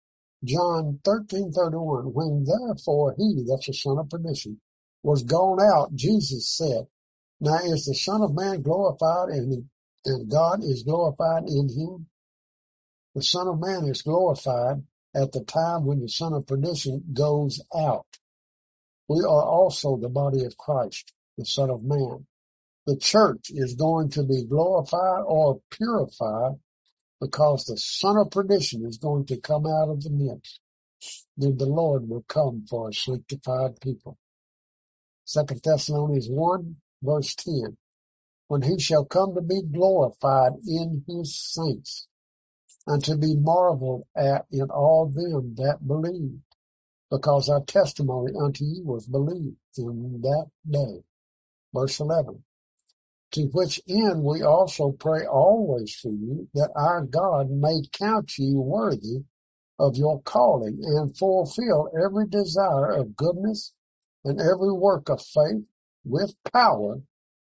John thirteen thirty-one. When therefore he, that's the son of perdition, was gone out, Jesus said, now is the Son of Man glorified, and, and God is glorified in him? The Son of Man is glorified at the time when the son of perdition goes out. We are also the body of Christ, the Son of Man. The church is going to be glorified or purified because the son of perdition is going to come out of the midst. Then the Lord will come for a sanctified people. Second Thessalonians one, verse ten. When he shall come to be glorified in his saints, and to be marveled at in all them that believe, because our testimony unto you was believed in that day. Verse eleven. To which end we also pray always for you, that our God may count you worthy of your calling, and fulfill every desire of goodness and every work of faith with power,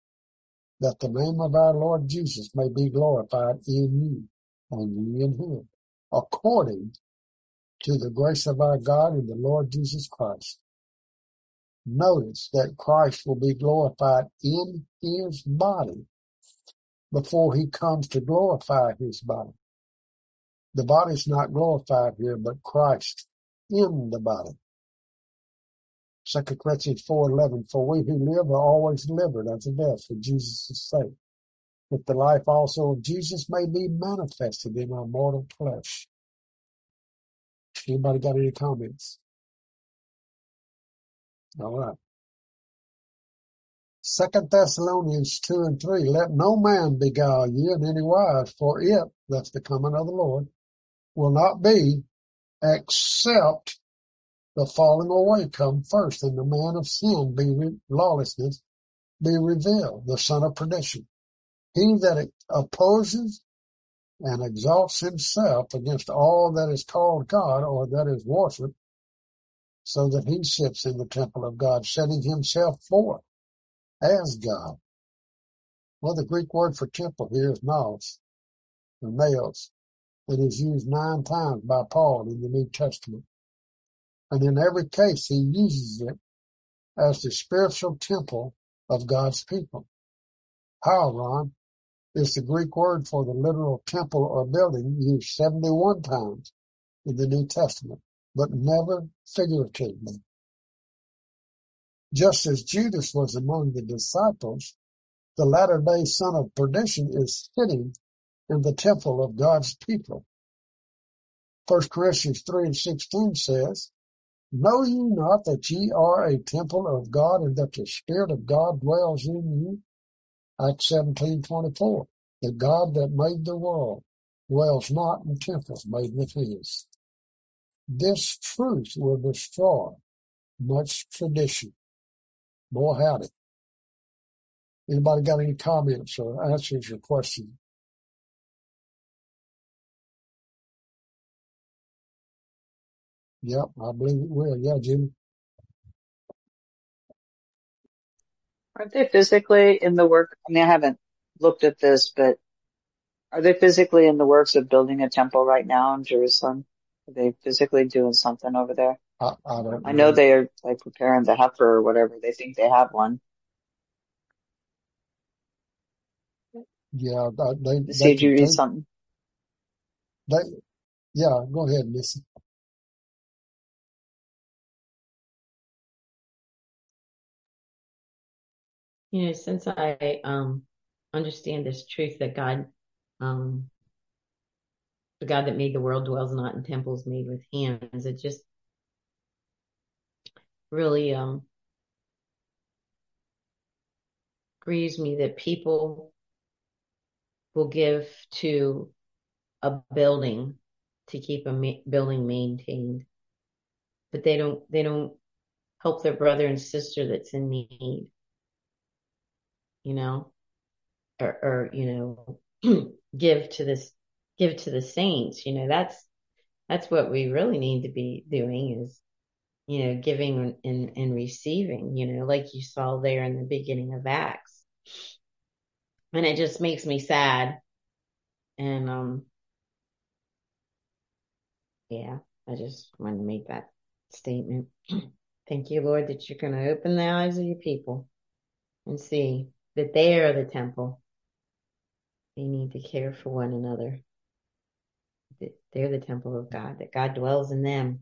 that the name of our Lord Jesus may be glorified in you, and you in him, according to the grace of our God and the Lord Jesus Christ. Notice that Christ will be glorified in his body. before he comes to glorify his body. The body's not glorified here, but Christ in the body. Second Corinthians four eleven, for we who live are always delivered unto death for Jesus' sake, that the life also of Jesus may be manifested in our mortal flesh. Anybody got any comments? All right. Second Thessalonians two and three, let no man beguile you in any wise, for it, that's the coming of the Lord, will not be except the falling away come first, and the man of sin be re- lawlessness be revealed, the son of perdition. He that opposes and exalts himself against all that is called God or that is worshipped, so that he sits in the temple of God, setting himself forth as God. Well, the Greek word for temple here is naos, or naos. It is used nine times by Paul in the New Testament. And in every case, he uses it as the spiritual temple of God's people. Hieron is the Greek word for the literal temple or building, used seventy-one times in the New Testament, but never figuratively. Just as Judas was among the disciples, the latter-day son of perdition is sitting in the temple of God's people. First Corinthians three and sixteen says, know ye not that ye are a temple of God, and that the Spirit of God dwells in you? Acts seventeen twenty-four. The God that made the world dwells not in temples made with hands. This truth will destroy much tradition. Boy, howdy. Anybody got any comments or answers your question? Yep, I believe it will. Yeah, Jimmy. Aren't they physically in the work? I mean, I haven't looked at this, but are they physically in the works of building a temple right now in Jerusalem? Are they physically doing something over there? I, I don't I know know. they are like preparing the heifer or whatever. They think they have one. Yeah, they You see, they did you can read take something? they. Yeah, go ahead, Missy. You know, since I um understand this truth that God, um, the God that made the world dwells not in temples made with hands, it just really um grieves me that people will give to a building to keep a ma- building maintained, but they don't they don't help their brother and sister that's in need, you know, or, or you know, give to this give to the saints. You know, that's that's what we really need to be doing is, you know, giving and, and receiving, you know, like you saw there in the beginning of Acts. And it just makes me sad. And um yeah, I just wanted to make that statement. Thank you, Lord, that you're going to open the eyes of your people and see that they are the temple. They need to care for one another. That they're the temple of God, that God dwells in them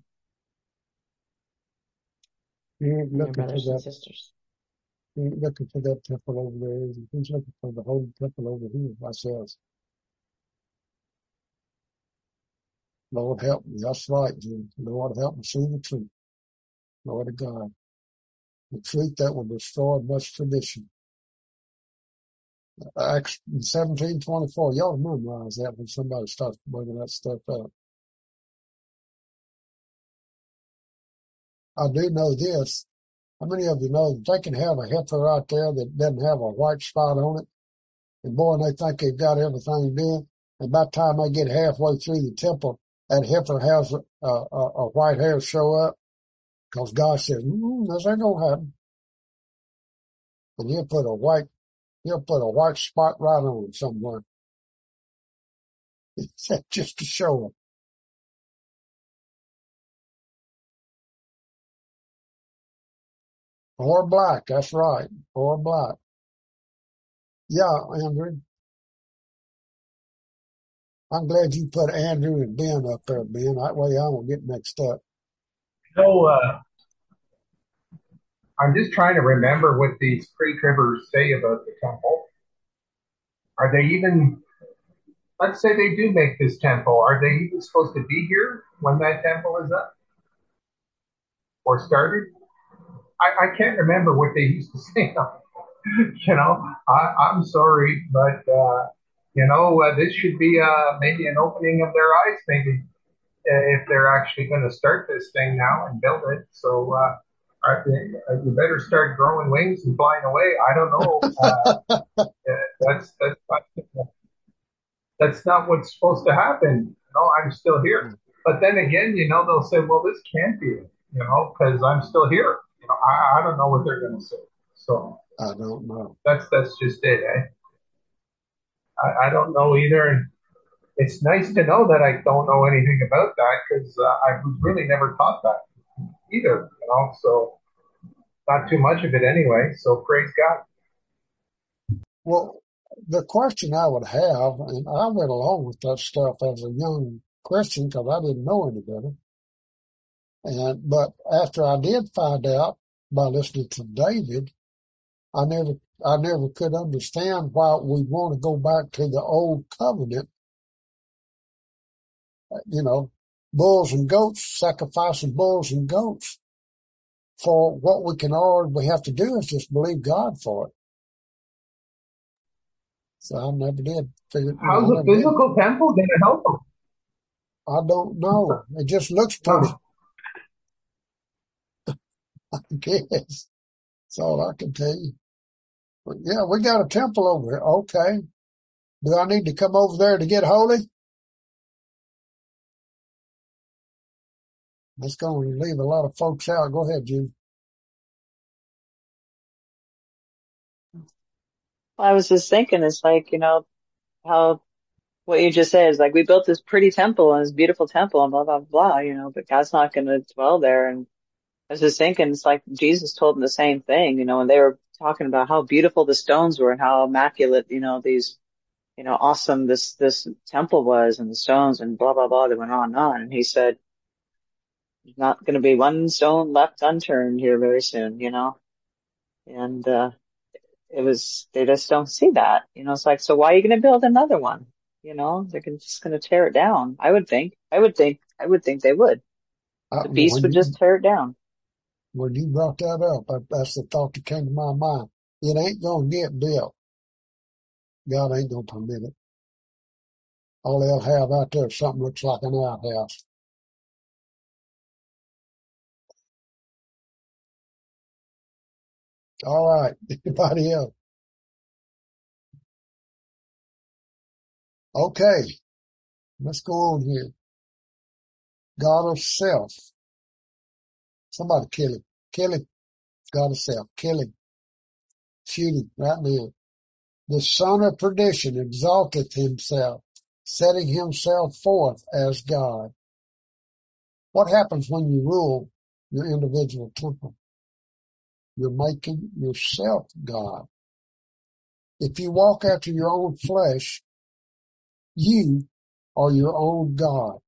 He ain't and their looking for brothers and that. sisters. He ain't looking for that temple over there. He's looking for the holy temple over here, ourselves. Lord help me. That's right, Jim. Lord help me see the truth. Lord of God. The truth that will destroy much tradition. Acts seventeen twenty-four. Y'all memorize that when somebody starts bringing that stuff up. I do know this. How many of you know that they can have a heifer out there that doesn't have a white spot on it? And boy, and they think they've got everything done. And by the time they get halfway through the temple, that heifer has a, a, a white hair show up because God says, mm, this ain't going to happen. And he'll put a white, he'll put a white spot right on it somewhere. Just to show them. Or black, that's right. Or black. Yeah, Andrew. I'm glad you put Andrew and Ben up there, Ben. That way I won't get mixed up. So, uh, I'm just trying to remember what these pre-tribbers say about the temple. Are they even, let's say they do make this temple, are they even supposed to be here when that temple is up or started? I, I can't remember what they used to say. you know, I, I'm sorry, but, uh, you know, uh, this should be uh, maybe an opening of their eyes, maybe, uh, if they're actually going to start this thing now and build it. So, uh, I think uh, you better start growing wings and flying away. I don't know. Uh, that's, that's, not, that's not what's supposed to happen. You know, I'm still here. But then again, you know, they'll say, well, this can't be, you know, because I'm still here. You know, I, I don't know what they're going to say. So I don't know. That's, that's just it, eh? I, I don't know either. And it's nice to know that I don't know anything about that because uh, I was really never taught that either, you know, so not too much of it anyway. So praise God. Well, the question I would have, and I went along with that stuff as a young Christian because I didn't know any better. And, but after I did find out by listening to David, I never, I never could understand why we want to go back to the old covenant. You know, bulls and goats, sacrificing bulls and goats for what we can all we have to do is just believe God for it. So I never did figure. How's you know, a physical did. temple going to help them? I don't know. It just looks pretty. I guess that's all I can tell you. But yeah, we got a temple over here. Okay. Do I need to come over there to get holy? That's going to leave a lot of folks out. Go ahead, Judy. Well, I was just thinking, it's like, you know, how what you just said is like, we built this pretty temple and this beautiful temple and blah, blah, blah, you know, but God's not going to dwell there. And I was just thinking, it's like Jesus told them the same thing, you know, and they were talking about how beautiful the stones were and how immaculate, you know, these, you know, awesome this, this temple was and the stones and blah, blah, blah. They went on and on. And he said, there's not going to be one stone left unturned here very soon, you know, and, uh, it was, they just don't see that, you know, it's like, so why are you going to build another one? You know, they're just going to tear it down. I would think, I would think, I would think they would. Uh, The beast would you, just tear it down. When you brought that up, that's the thought that came to my mind. It ain't going to get built. God ain't going to permit it. All they'll have out there is something looks like an outhouse. All right. Anybody else? Okay. Let's go on here. God of self. Somebody kill him. Kill him. God of self. Kill him. Shoot him right now. The son of perdition exalteth himself, setting himself forth as God. What happens when you rule your individual temple? You're making yourself God. If you walk after your own flesh, you are your own God.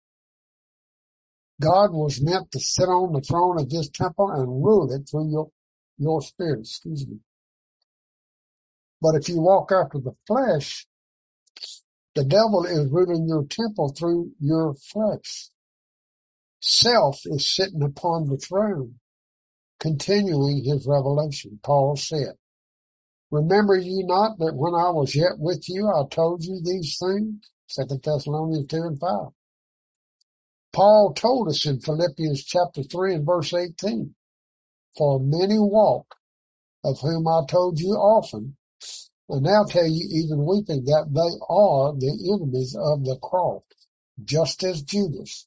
God was meant to sit on the throne of his temple and rule it through your, your spirit, excuse me. But if you walk after the flesh, the devil is ruling your temple through your flesh. Self is sitting upon the throne, continuing his revelation. Paul said, remember ye not that when I was yet with you, I told you these things? Second Thessalonians two and five. Paul told us in Philippians chapter three and verse eighteen, for many walk, of whom I told you often, and now tell you even weeping, that they are the enemies of the cross, just as Judas,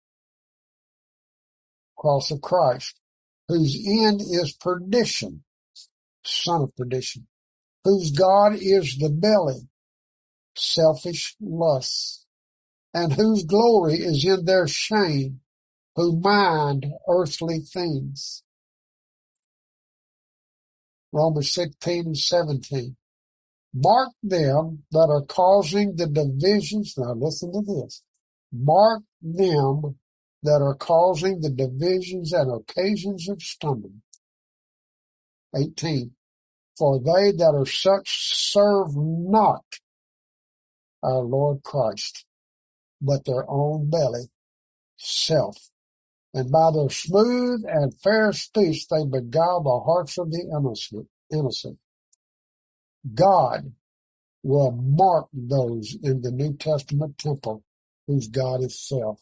cross of Christ, whose end is perdition, son of perdition, whose God is the belly, selfish lusts, and whose glory is in their shame, who mind earthly things. Romans sixteen and seventeen. Mark them that are causing the divisions. Now listen to this. Mark them that are causing the divisions and occasions of stumbling. eighteen. For they that are such serve not our Lord Christ, but their own belly, self. And by their smooth and fair speech they beguile the hearts of the innocent. innocent. God will mark those in the New Testament temple whose God is self.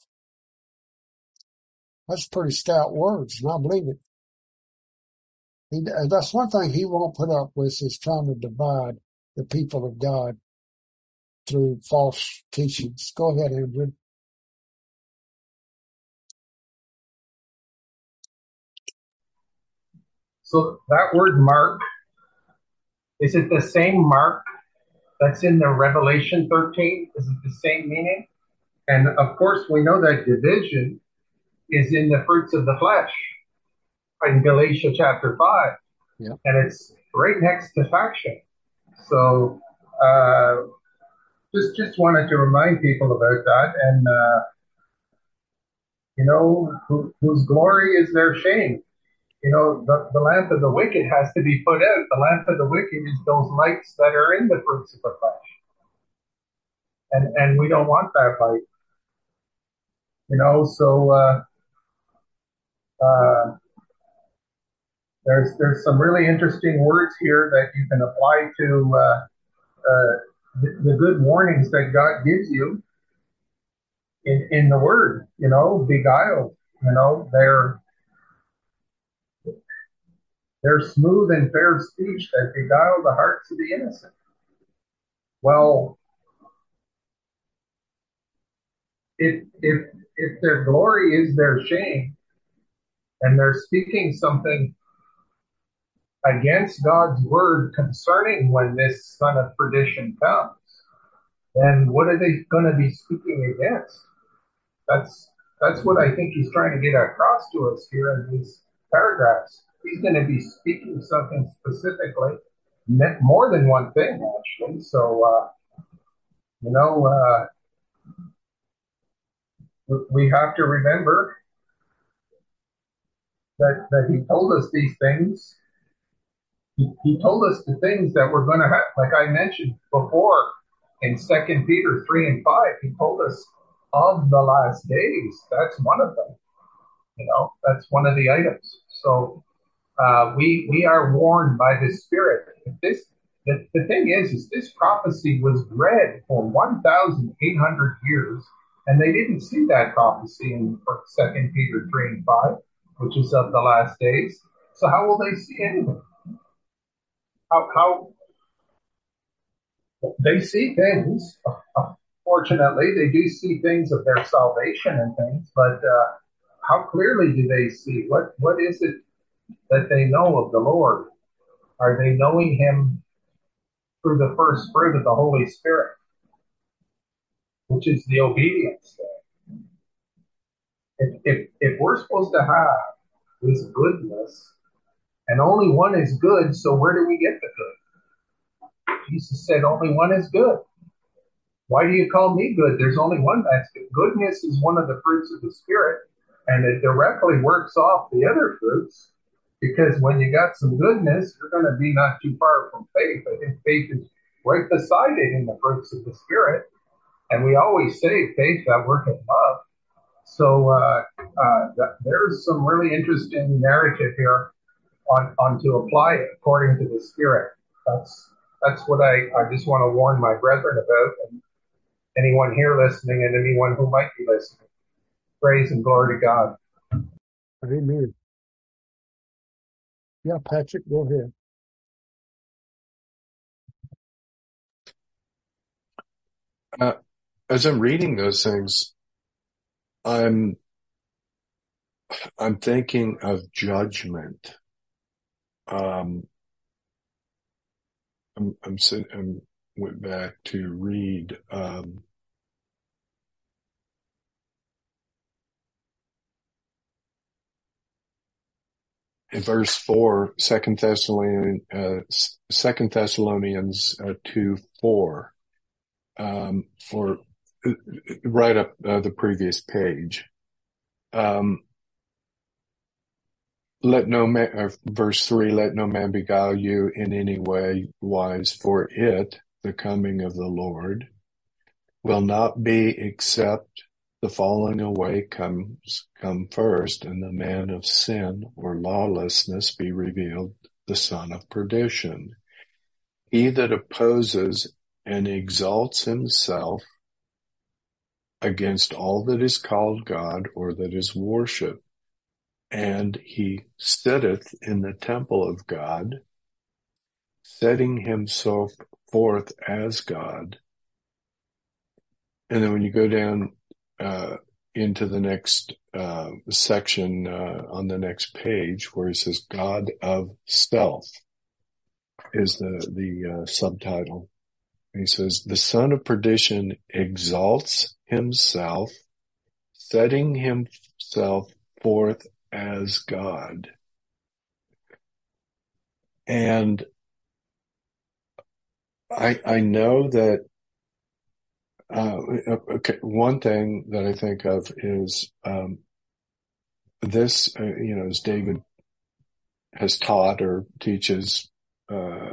That's pretty stout words, and I believe it. He, that's one thing he won't put up with, is trying to divide the people of God through false teachings. Go ahead, Andrew. So that word mark, is it the same mark that's in the Revelation thirteen? Is it the same meaning? And of course, we know that division is in the fruits of the flesh in Galatia chapter five. Yep. And it's right next to faction. So uh, just just wanted to remind people about that. And, uh, you know, who, whose glory is their shame. You know, the, the lamp of the wicked has to be put out. The lamp of the wicked is those lights that are in the fruits of the flesh. And and we don't want that light. You know, so uh, uh, there's there's some really interesting words here that you can apply to uh, uh, the, the good warnings that God gives you in, in the Word. You know, beguiled. You know, they're they're smooth and fair speech that beguile the hearts of the innocent. Well, if if if their glory is their shame, and they're speaking something against God's word concerning when this son of perdition comes, then what are they going to be speaking against? That's that's what I think he's trying to get across to us here in these paragraphs. He's going to be speaking something specifically, more than one thing actually. So uh, you know, uh, we have to remember that that he told us these things. He, he told us the things that we're going to have, like I mentioned before in Second Peter three and five. He told us of the last days. That's one of them. You know, that's one of the items. So uh, we we are warned by the Spirit. If this the, the thing is, is this prophecy was read for one thousand eight hundred years, and they didn't see that prophecy in Second Peter three and five, which is of the last days. So how will they see anything? How, how they see things. Fortunately, they do see things of their salvation and things, but uh, how clearly do they see? What What is it that they know of the Lord? Are they knowing Him through the first fruit of the Holy Spirit, which is the obedience? If, if, if we're supposed to have this goodness, and only one is good, so where do we get the good? Jesus said only one is good. Why do you call me good? There's only one that's good. Goodness is one of the fruits of the Spirit, and it directly works off the other fruits, because when you got some goodness, you're going to be not too far from faith. I think faith is right beside it in the fruits of the Spirit, and we always say faith that worketh love. So uh, uh, that, there's some really interesting narrative here on, on to apply it according to the Spirit. That's that's what I, I just want to warn my brethren about, and anyone here listening and anyone who might be listening. Praise and glory to God. Amen. Yeah, Patrick, go ahead. Uh, as I'm reading those things, I'm I'm thinking of judgment. Um, I'm I'm, I'm went back to read. Um, in verse four, Second Thessalonians, uh, Second Thessalonians uh, two four, um, or right up uh, the previous page. Um, let no man, uh, verse three, let no man beguile you in any way wise, for it, the coming of the Lord, will not be except the falling away comes come first, and the man of sin or lawlessness be revealed, the son of perdition. He that opposes and exalts himself against all that is called God or that is worshipped, and he sitteth in the temple of God, setting himself forth as God. And then when you go down uh, into the next uh, section uh, on the next page, where he says God of self is the, the uh, subtitle. And he says, the son of perdition exalts himself, setting himself forth as God. And I, I know that uh, okay, one thing that I think of is um, this, uh, you know, as David has taught or teaches uh,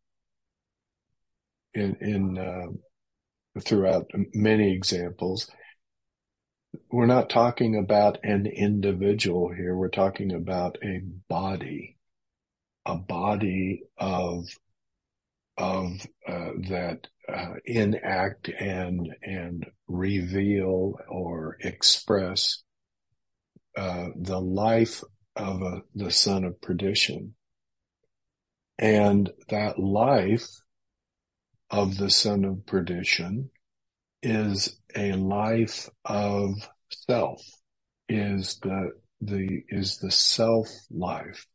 in, in uh, throughout many examples, we're not talking about an individual here. We're talking about a body, a body of of uh, that uh, enact and and reveal or express uh, the life of a, the son of perdition. And that life of the son of perdition is a life of self, is the the is the self life.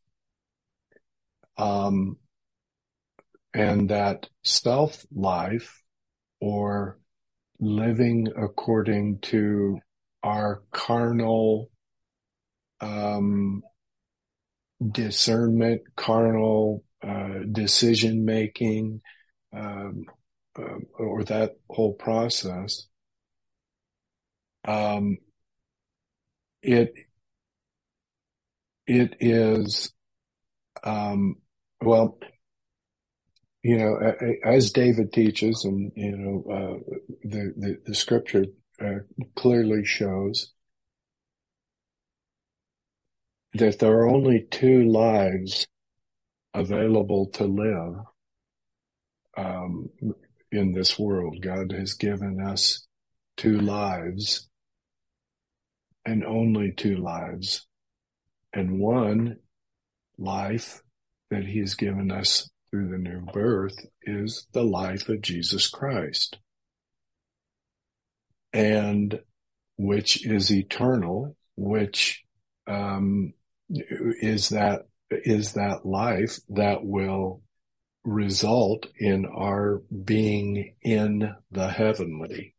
Um, and that self life, or living according to our carnal um, discernment, carnal uh, decision making, um, uh, or that whole process, um, it it is um, well. You know, as David teaches, and, you know, uh, the, the, the scripture uh, clearly shows that there are only two lives available to live um, in this world. God has given us two lives, and only two lives. And one life that he has given us through the new birth is the life of Jesus Christ, and which is eternal, which um, is that is that life that will result in our being in the heavenly,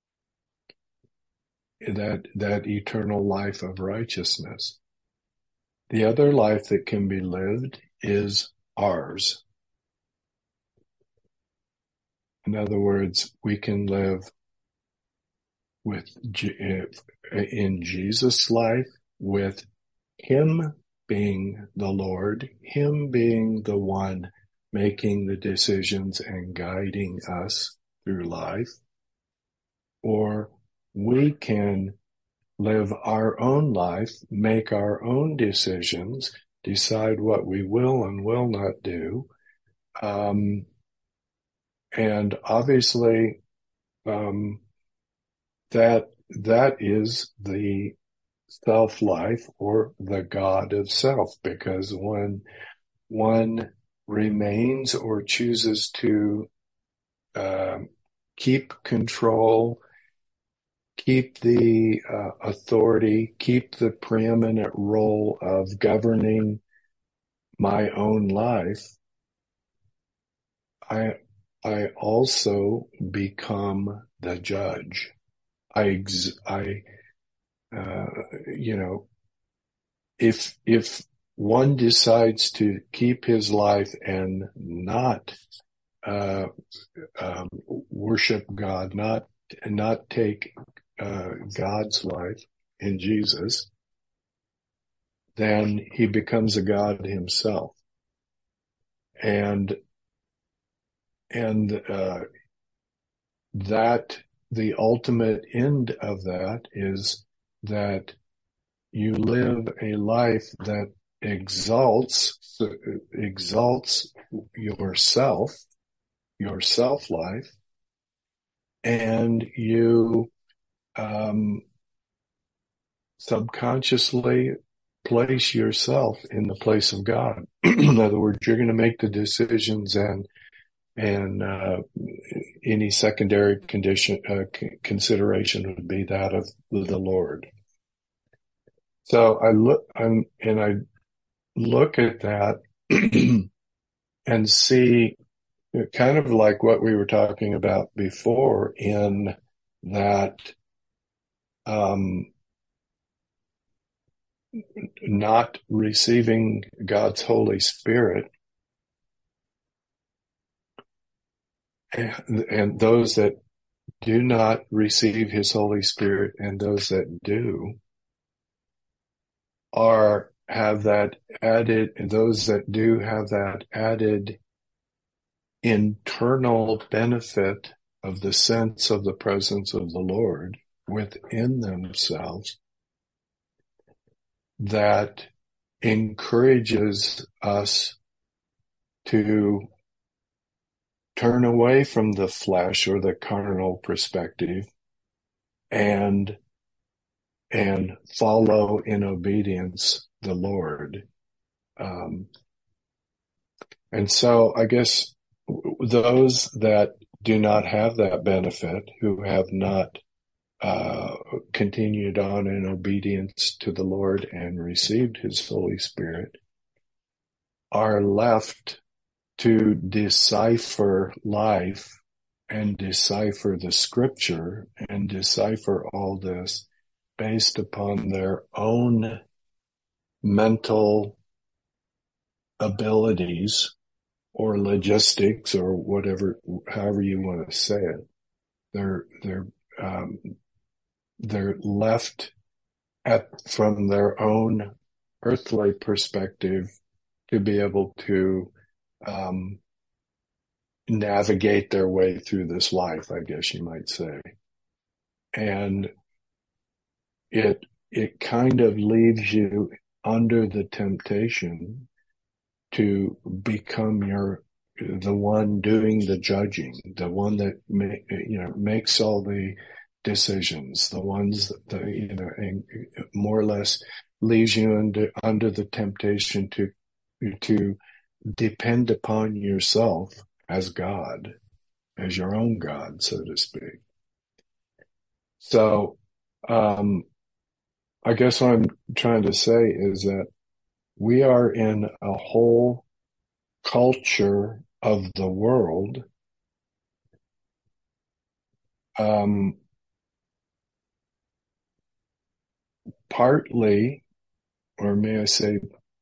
that that eternal life of righteousness. The other life that can be lived is ours. In other words, we can live with in Jesus' life, with him being the Lord, him being the one making the decisions and guiding us through life. Or we can live our own life, make our own decisions, decide what we will and will not do. Um, and obviously, um, that, that is the self-life, or the God of self, because when one remains or chooses to uh, keep control, keep the uh, authority, keep the preeminent role of governing my own life, I I also become the judge. I ex- I uh, you know, if if one decides to keep his life and not uh, um, worship God, not not take uh, God's life in Jesus, then he becomes a god himself, and and uh, that the ultimate end of that is that you live a life that exalts exalts yourself, your self life, and you um, subconsciously place yourself in the place of God. In other words, you're going to make the decisions, and and uh, any secondary condition uh, c- consideration would be that of the Lord. So I look, I'm, and I look at that and see kind of like what we were talking about before, in that um, not receiving God's Holy Spirit, and, and those that do not receive his Holy Spirit and those that do are have that added, those that do have that added internal benefit of the sense of the presence of the Lord within themselves that encourages us to turn away from the flesh or the carnal perspective and and follow in obedience the Lord. Um, and so I guess those that do not have that benefit, who have not uh, continued on in obedience to the Lord and received his Holy Spirit, are left to decipher life and decipher the scripture and decipher all this based upon their own mental abilities or logistics or whatever, however you want to say it. They're, they're, um, they're left at, from their own earthly perspective to be able to, um, navigate their way through this life, I guess you might say. And it, it kind of leaves you under the temptation to become your, the one doing the judging, the one that make, you know, makes all the decisions, the ones that, you know, and more or less leaves you under, under the temptation to, to depend upon yourself as God, as your own God, so to speak. So, um, I guess what I'm trying to say is that we are in a whole culture of the world, um, partly, or may I say,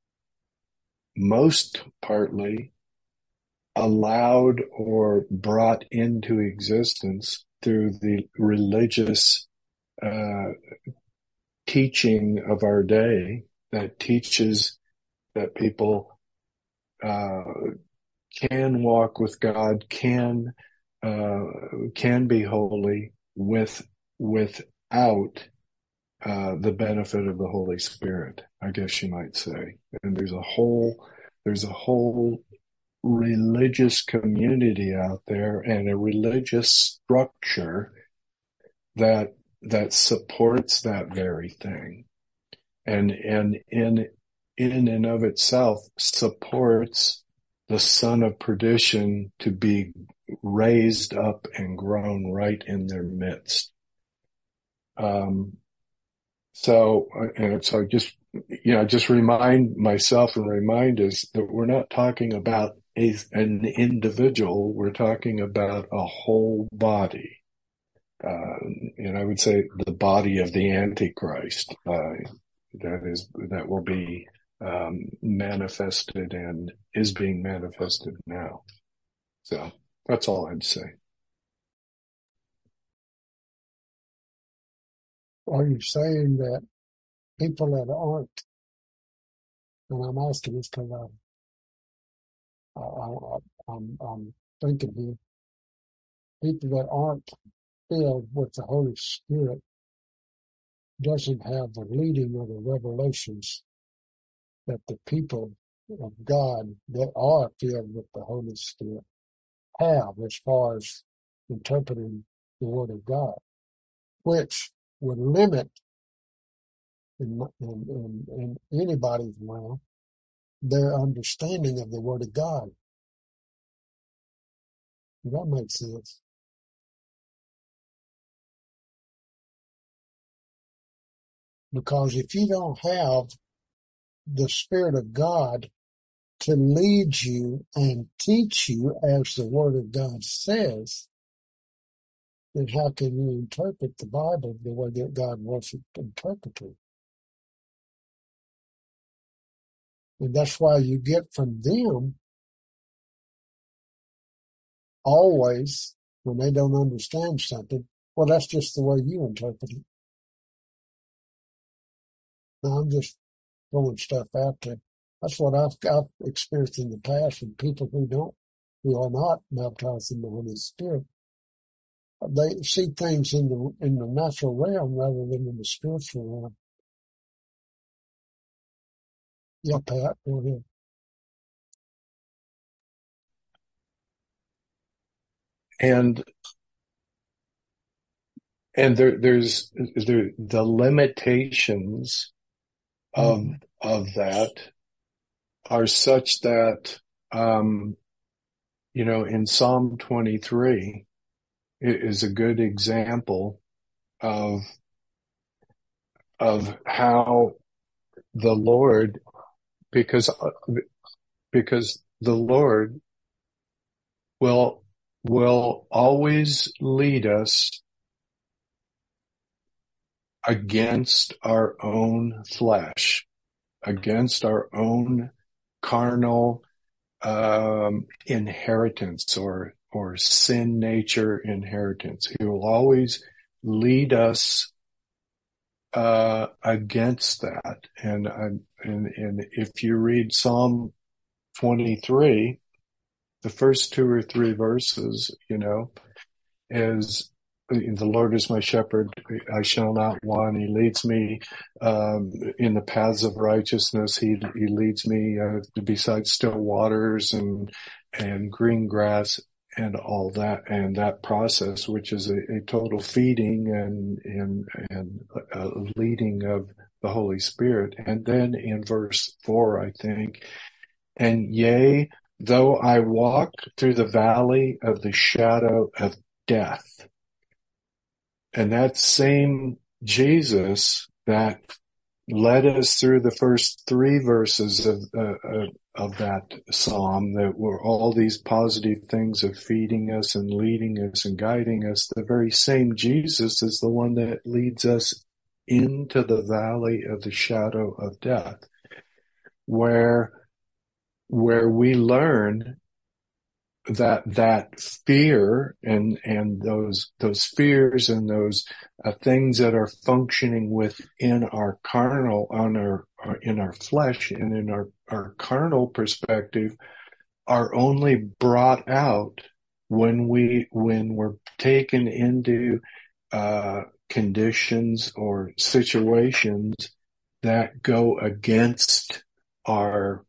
most partly allowed or brought into existence through the religious uh, teaching of our day that teaches that people uh, can walk with God, can uh, can be holy with without uh, the benefit of the Holy Spirit, I guess you might say. And there's a whole there's a whole religious community out there and a religious structure that that supports that very thing, and and in in and of itself supports the son of perdition to be raised up and grown right in their midst. Um, so, and so just, you know, just remind myself and remind us that we're not talking about a, an individual. We're talking about a whole body. Uh, and I would say the body of the Antichrist, uh, that is, that will be um, manifested and is being manifested now. So that's all I'd say. Are you saying that people that aren't, and I'm asking this because I, I, I, I'm, I'm thinking here, people that aren't filled with the Holy Spirit doesn't have the leading of the revelations that the people of God that are filled with the Holy Spirit have as far as interpreting the Word of God, which would limit in, in, in, in anybody's realm their understanding of the Word of God. Does that make sense? Because if you don't have the Spirit of God to lead you and teach you as the Word of God says, then how can you interpret the Bible the way that God wants it interpreted? And that's why you get from them always, when they don't understand something, well, that's just the way you interpret it. Now, I'm just throwing stuff out there. That's what I've, I've experienced in the past from people who don't, who are not baptized in the Holy Spirit. They see things in the in the natural realm rather than in the spiritual realm. Yeah, Pat, go ahead. And and there there's there, the limitations of mm-hmm. of that are such that um you know, in Psalm twenty-three it is a good example of of how the Lord, because because the Lord will will always lead us against our own flesh, against our own carnal um inheritance or or sin nature inheritance. He will always lead us uh against that. And and and if you read Psalm twenty-three, the first two or three verses, you know, is the Lord is my shepherd, I shall not want. He leads me um in the paths of righteousness. He he leads me uh, beside still waters and and green grass and all that, and that process, which is a, a total feeding and and and a leading of the Holy Spirit. And then in verse four, I think, and yea, though I walk through the valley of the shadow of death. And that same Jesus that led us through the first three verses of uh, of that psalm, that were all these positive things of feeding us and leading us and guiding us, the very same Jesus is the one that leads us into the valley of the shadow of death, where where we learn that that fear and and those those fears and those uh, things that are functioning within our carnal on our, our in our flesh and in our our carnal perspective are only brought out when we when we're taken into uh conditions or situations that go against our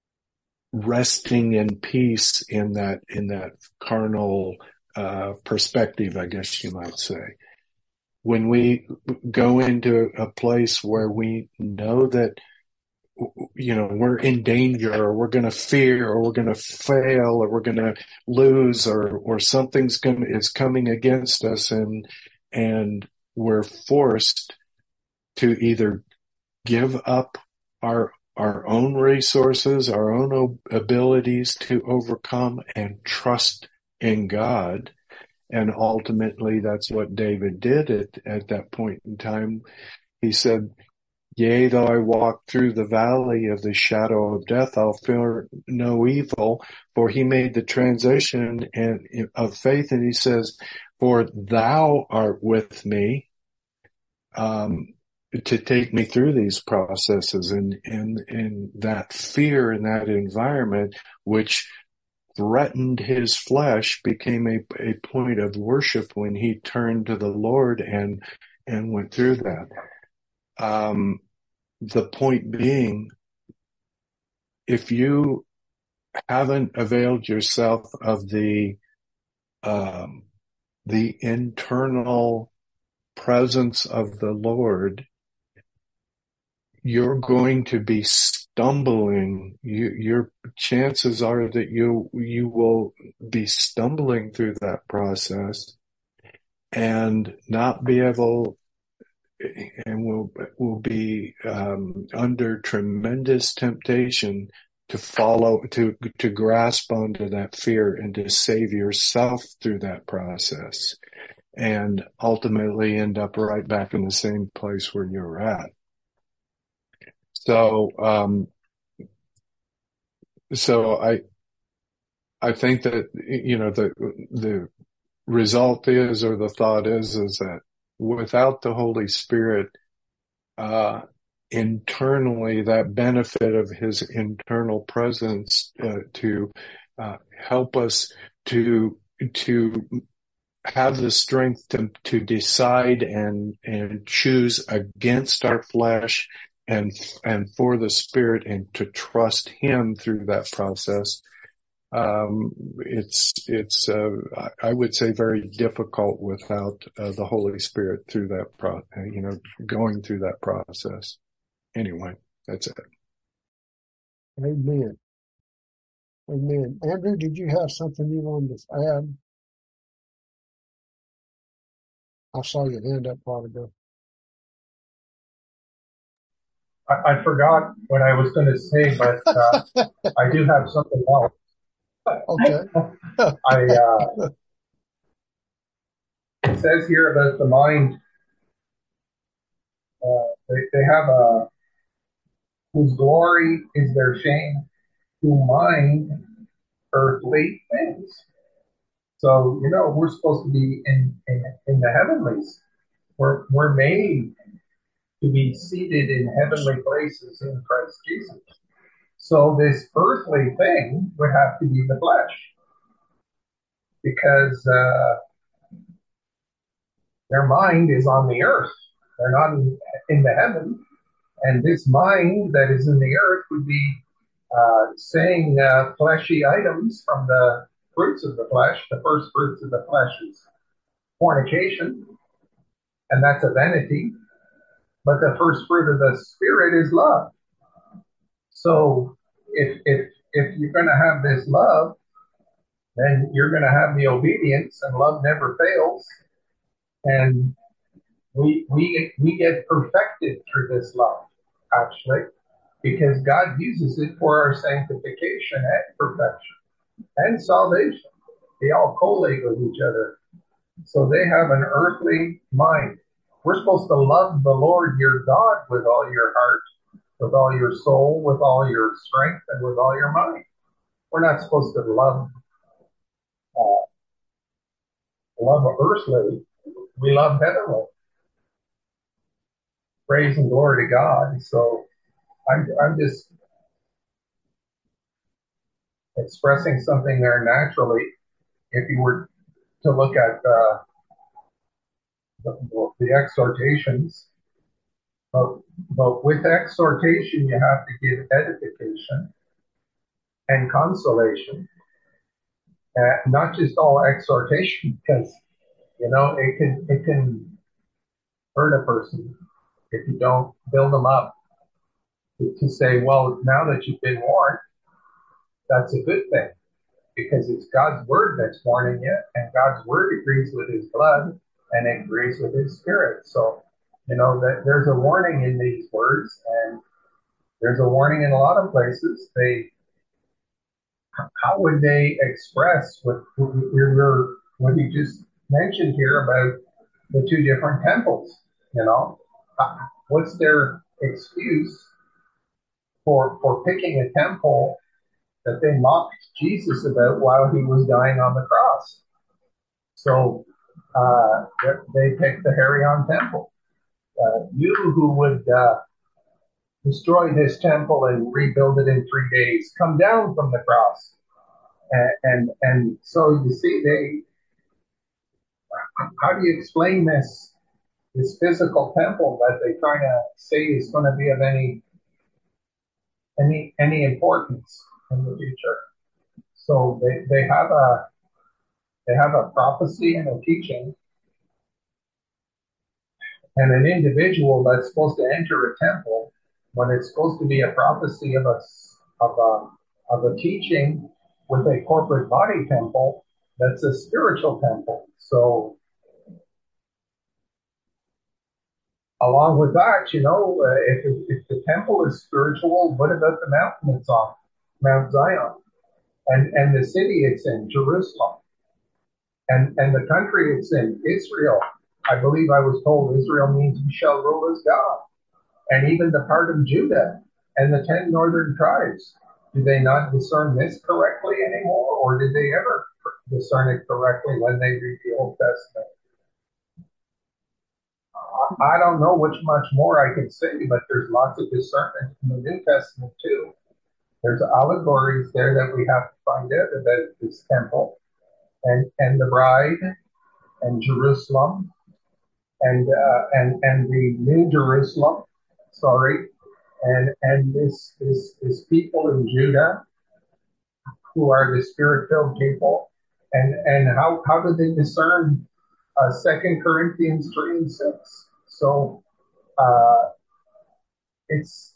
resting in peace in that, in that carnal, uh, perspective, I guess you might say. When we go into a place where we know that, you know, we're in danger or we're going to fear or we're going to fail or we're going to lose or, or something's going to, is coming against us and, and we're forced to either give up our our own resources, our own abilities to overcome and trust in God. And ultimately that's what David did at, at that point in time. He said, Yea, though I walk through the valley of the shadow of death, I'll fear no evil. For he made the transition and of faith, and he says, for thou art with me, um, to take me through these processes. And, and, and that fear in that environment, which threatened his flesh, became a, a point of worship when he turned to the Lord and, and went through that. Um, The point being, if you haven't availed yourself of the um, the internal presence of the Lord, you're going to be stumbling. You, your chances are that you you will be stumbling through that process and not be able. And will will be um, under tremendous temptation to follow, to to grasp onto that fear and to save yourself through that process, and ultimately end up right back in the same place where you're at. So, um, so I I think that, you know, the the result is, or the thought is, is that without the Holy Spirit, uh, internally, that benefit of his internal presence, uh, to, uh, help us to, to have the strength to, to decide and, and choose against our flesh and, and for the Spirit, and to trust him through that process. Um, it's, it's, uh, I would say very difficult without uh, the Holy Spirit through that pro, you know, going through that process. Anyway, that's it. Amen. Amen. Andrew, did you have something you wanted to add? I saw your hand up a while ago. I, I forgot what I was going to say, but uh, I do have something else. Okay. I, uh, it says here about the mind, uh, they, they have a, whose glory is their shame, who mind earthly things. So, you know, we're supposed to be in, in, in the heavenlies. We're, we're made to be seated in heavenly places in Christ Jesus. So this earthly thing would have to be the flesh, because uh, their mind is on the earth. They're not in, in the heaven. And this mind that is in the earth would be uh, saying uh, fleshy items from the fruits of the flesh. The first fruits of the flesh is fornication, and that's a vanity. But the first fruit of the Spirit is love. So if if if you're going to have this love, then you're going to have the obedience, and love never fails. And we we we get perfected through this love, actually, because God uses it for our sanctification and perfection and salvation. They all collate with each other. So they have an earthly mind. We're supposed to love the Lord your God with all your heart, with all your soul, with all your strength, and with all your mind. We're not supposed to love uh, love earthly. We love heavenly. Praise and glory to God. So I'm, I'm just expressing something there naturally. If you were to look at uh, the, the exhortations, but, but with exhortation, you have to give edification and consolation. Uh, not just all exhortation, because, you know, it can, it can hurt a person if you don't build them up to, to say, well, now that you've been warned, that's a good thing, because it's God's word that's warning you, and God's word agrees with his blood and it agrees with his Spirit. So, you know, that there's a warning in these words, and there's a warning in a lot of places. They, how would they express what we're, what you just mentioned here about the two different temples? You know, what's their excuse for for picking a temple that they mocked Jesus about while he was dying on the cross. So uh, they picked the Herrion temple. Uh, you who would uh, destroy this temple and rebuild it in three days, come down from the cross. And and, and so you see, they how do you explain this this physical temple that they try to say is going to be of any any any importance in the future? So they, they have a they have a prophecy and a teaching, and an individual that's supposed to enter a temple when it's supposed to be a prophecy of a of a of a teaching with a corporate body temple that's a spiritual temple. So along with that, you know, uh, if if the temple is spiritual, what about the mountain it's on, Mount Zion, and and the city it's in, Jerusalem, and and the country it's in, Israel. I believe I was told Israel means you shall rule as God. And even the part of Judah and the ten northern tribes. Do they not discern this correctly anymore? Or did they ever discern it correctly when they read the Old Testament? I don't know which much more I can say, but there's lots of discernment in the New Testament too. There's allegories there that we have to find out about this temple and, and the bride and Jerusalem and uh, and and the New Jerusalem, sorry, and and this this this people in Judah who are the spirit-filled people, and and how how do they discern uh, Second Corinthians three and six? So uh, it's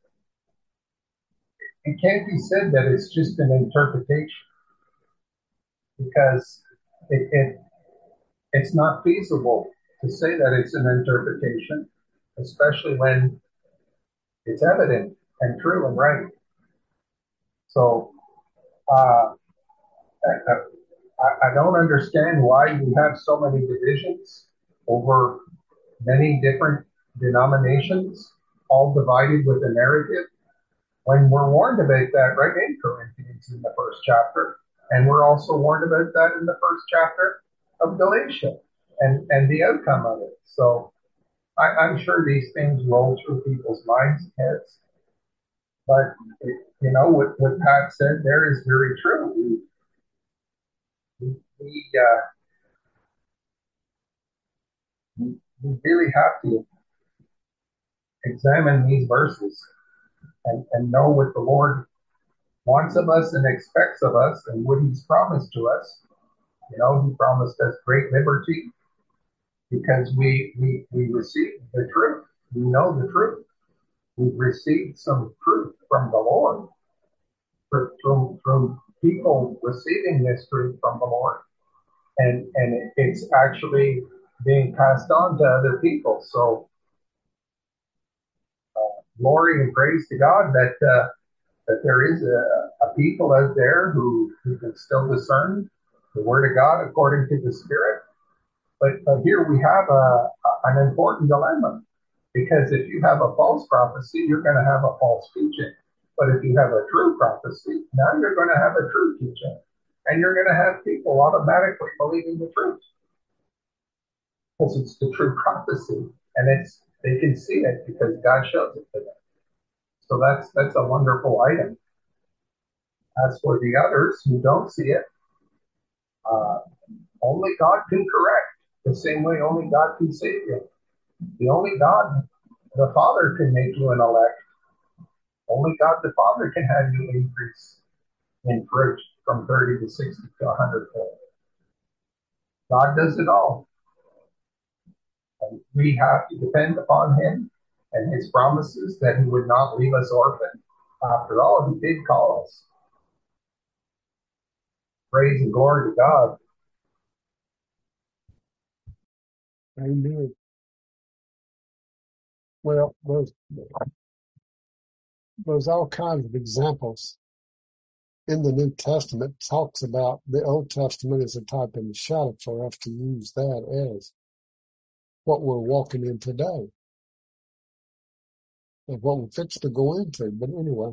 it can't be said that it's just an interpretation, because it, it it's not feasible to say that it's an interpretation, especially when it's evident and true and right. So uh, I, I don't understand why we have so many divisions over many different denominations, all divided with a narrative, when we're warned about that right in Corinthians in the first chapter. And we're also warned about that in the first chapter of Galatia and, and the outcome of it. So I, I'm sure these things roll through people's minds and heads. But, it, you know, what, what Pat said there is very true. We, we, we, uh, we, we really have to examine these verses and, and know what the Lord wants of us and expects of us and what he's promised to us. You know, he promised us great liberty because we, we, we received the truth. We know the truth. We've received some truth from the Lord, from, from people receiving this truth from the Lord. And, and it's actually being passed on to other people. So, uh, glory and praise to God that, uh, that there is a, a people out there who, who can still discern the Word of God according to the Spirit. But, but here we have a, a, an important dilemma, because if you have a false prophecy, you're going to have a false teaching. But if you have a true prophecy, now you're going to have a true teaching. And you're going to have people automatically believing the truth, because it's the true prophecy. And it's they can see it because God shows it to them. So that's that's a wonderful item. As for the others who don't see it, uh, only God can correct. The same way only God can save you. The only God, the Father, can make you an elect. Only God the Father can have you increase in fruit from thirty to sixty to one hundred fold. God does it all. And we have to depend upon him and his promises that he would not leave us orphaned. After all, he did call us. Praise and glory to God. Amen. Well, there's, there's all kinds of examples in the New Testament. Talks about the Old Testament as a type and a shadow for us to use that as what we're walking in today. of what we're fixed to go into. But anyway,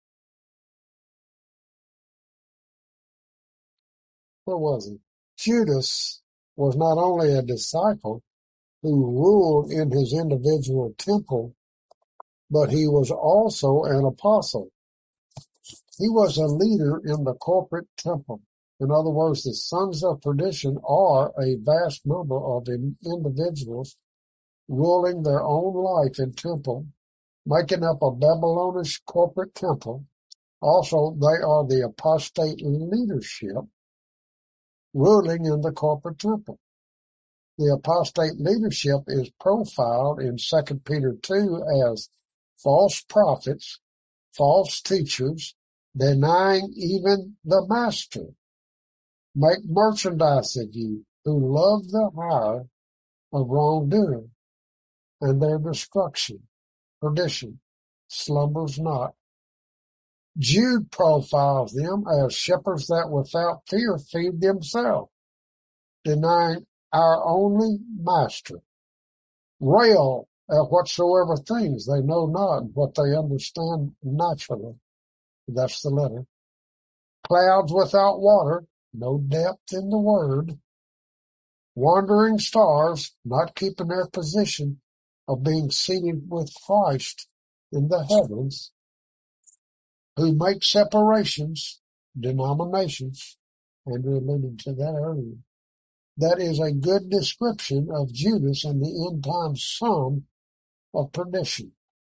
where was he? Judas was not only a disciple who ruled in his individual temple, but he was also an apostle. He was a leader in the corporate temple. In other words, the sons of perdition are a vast number of individuals ruling their own life in temple, making up a Babylonish corporate temple. Also, they are the apostate leadership ruling in the corporate temple. The apostate leadership is profiled in Second Peter two as false prophets, false teachers, denying even the master, make merchandise of you, who love the hire of wrongdoing, and their destruction, perdition, slumbers not. Jude profiles them as shepherds that without fear feed themselves, denying our only master, rail at whatsoever things they know not, and what they understand naturally. That's the letter. Clouds without water, no depth in the word. Wandering stars, not keeping their position of being seated with Christ in the heavens, who make separations, denominations, Andrew alluded to that earlier. That is a good description of Judas and the end-time son of perdition.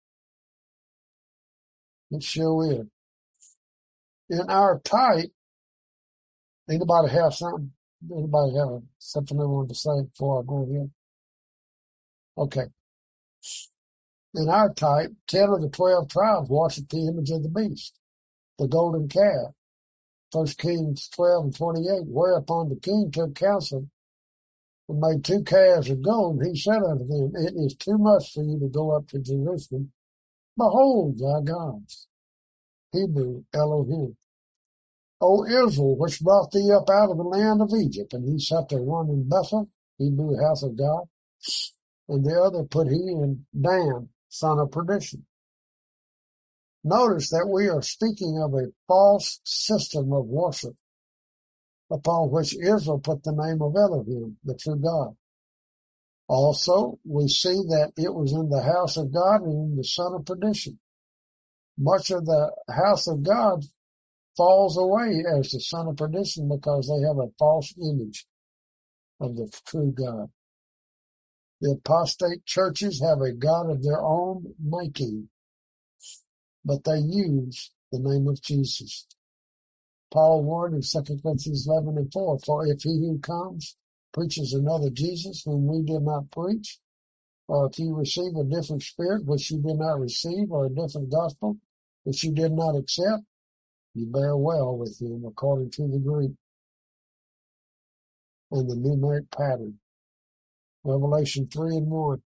It sure is. In our type, anybody have something? Anybody have something they wanted to say before I go ahead? Okay. In our type, ten of the twelve tribes worship the image of the beast, the golden calf. First Kings twelve and twenty-eight, whereupon the king took counsel and made two calves of gold. He said unto them, it is too much for you to go up to Jerusalem. Behold thy gods. Hebrew Elohim. O Israel, which brought thee up out of the land of Egypt, and he set the one in Bethel, Hebrew house of God, and the other put he in Dan, son of perdition. Notice that we are speaking of a false system of worship, upon which Israel put the name of Elohim, the true God. Also, we see that it was in the house of God and in the son of perdition. Much of the house of God falls away as the son of perdition because they have a false image of the true God. The apostate churches have a God of their own making, but they use the name of Jesus. Paul warned in Second Corinthians eleven and four, for if he who comes preaches another Jesus whom we did not preach, or if you receive a different spirit which you did not receive, or a different gospel which you did not accept, you bear well with him according to the Greek and the numeric pattern. Revelation three and one.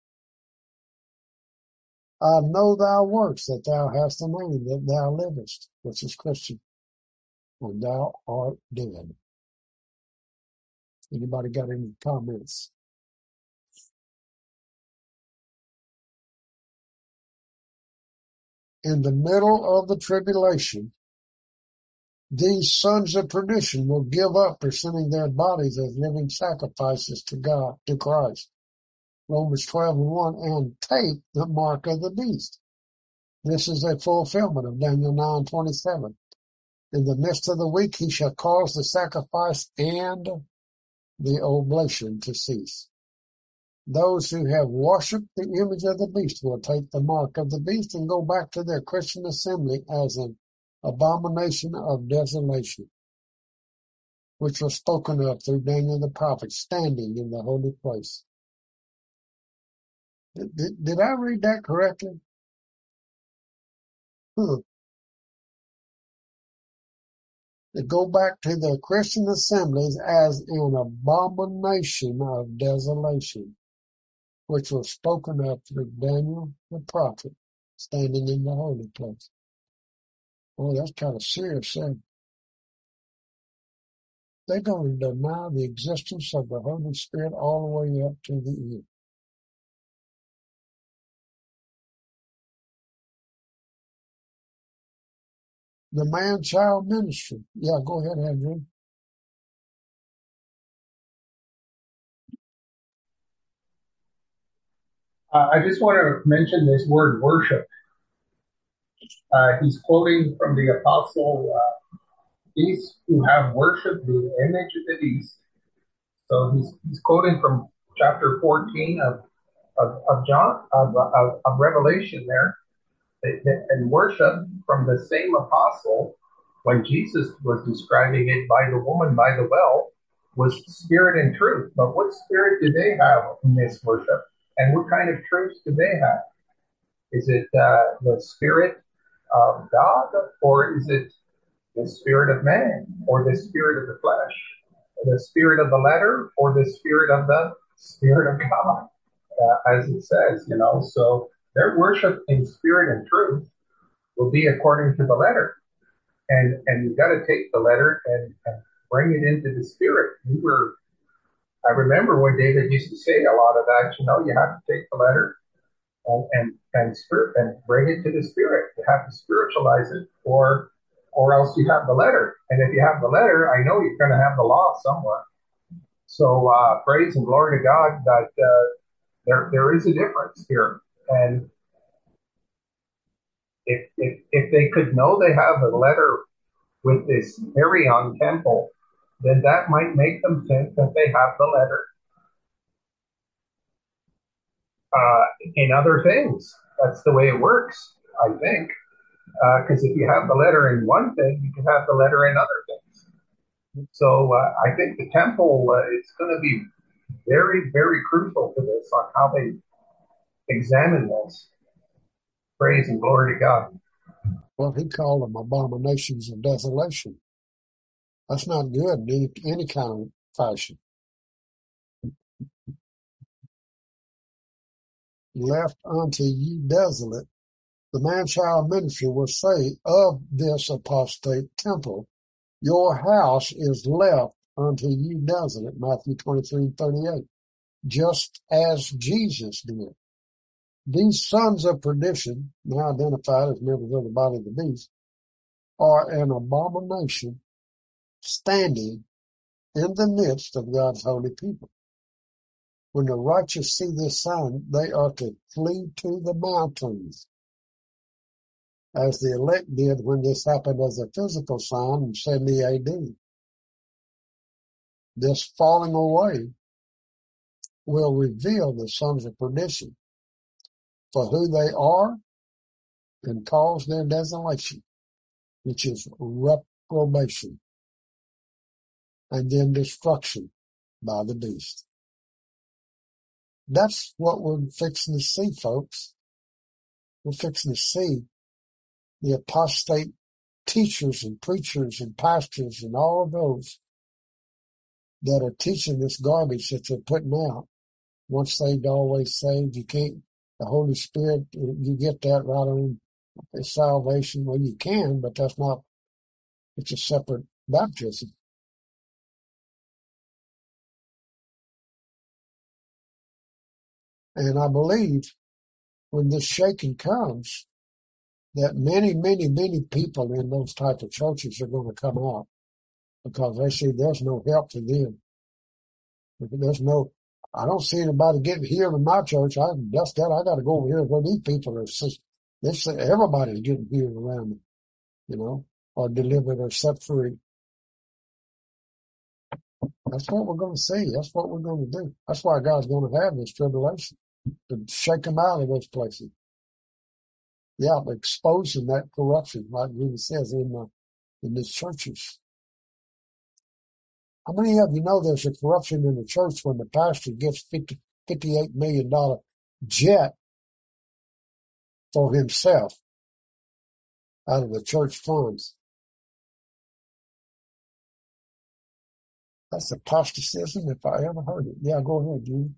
I know thy works, that thou hast a name, that thou livest, which is Christian, and thou art dead. Anybody got any comments? In the middle of the tribulation, these sons of perdition will give up presenting their bodies as living sacrifices to God, to Christ. Romans twelve and one, and take the mark of the beast. This is a fulfillment of Daniel nine twenty-seven. In the midst of the week he shall cause the sacrifice and the oblation to cease. Those who have worshipped the image of the beast will take the mark of the beast and go back to their Christian assembly as an abomination of desolation, which was spoken of through Daniel the prophet, standing in the holy place. Did, did, did I read that correctly? Huh. They go back to their Christian assemblies as an abomination of desolation, which was spoken of through Daniel the prophet, standing in the holy place. Oh, that's kind of serious thing. They're going to deny the existence of the Holy Spirit all the way up to the end. the man-child ministry. Yeah, go ahead, Andrew. Uh, I just want to mention this word worship. Uh, he's quoting from the apostle, uh, these who have worshipped the image of the beast. So he's, he's quoting from chapter fourteen of, of, of John, of, of, of Revelation there. And worship from the same apostle, when Jesus was describing it by the woman by the well, was spirit and truth. But what spirit do they have in this worship? And what kind of truths do they have? Is it uh, the spirit of God, or is it the spirit of man, or the spirit of the flesh, or the spirit of the letter, or the spirit of the spirit of God, uh, as it says, you know? So their worship in spirit and truth will be according to the letter. And and you've got to take the letter and, and bring it into the spirit. We were, I remember when David used to say a lot of that, you know, you have to take the letter and, and, and spirit and bring it to the spirit. You have to spiritualize it, or or else you have the letter. And if you have the letter, I know you're going to have the law somewhere. So uh, praise and glory to God that uh, there there is a difference here. And If, if if they could know they have a letter with this Arion temple, then that might make them think that they have the letter uh, in other things. That's the way it works, I think. Because uh, if you have the letter in one thing, you can have the letter in other things. So uh, I think the temple uh, is going to be very, very crucial to this on how they examine this. Praise and glory to God. Well, he called them abominations of desolation. That's not good in any, any kind of fashion. Left unto you desolate, the man-child ministry will say of this apostate temple, your house is left unto you desolate, Matthew twenty-three thirty-eight, just as Jesus did. These sons of perdition, now identified as members of the body of the beast, are an abomination standing in the midst of God's holy people. When the righteous see this sign, they are to flee to the mountains, as the elect did when this happened as a physical sign in seventy A D. This falling away will reveal the sons of perdition for who they are and cause their desolation, which is reprobation, and then destruction by the beast. That's what we're fixing to see, folks. We're fixing to see the apostate teachers and preachers and pastors and all of those that are teaching this garbage that they're putting out. Once saved, always saved. You can't, the Holy Spirit, you get that right on salvation. Well, you can, but that's not, it's a separate baptism. And I believe when this shaking comes, that many, many, many people in those type of churches are going to come out because they see there's no help for them. There's no, I don't see anybody getting healed in my church. I bless that. I got to go over here where these people are. They say everybody's getting healed around me, you know, or delivered or set free. That's what we're going to see. That's what we're going to do. That's why God's going to have this tribulation, to shake them out of those places. Yeah, exposing that corruption, like really says in the, in these churches. How many of you know there's a corruption in the church when the pastor gets fifty, fifty-eight million dollars jet for himself out of the church funds? That's apostasy if I ever heard it. Yeah, go ahead, Judy.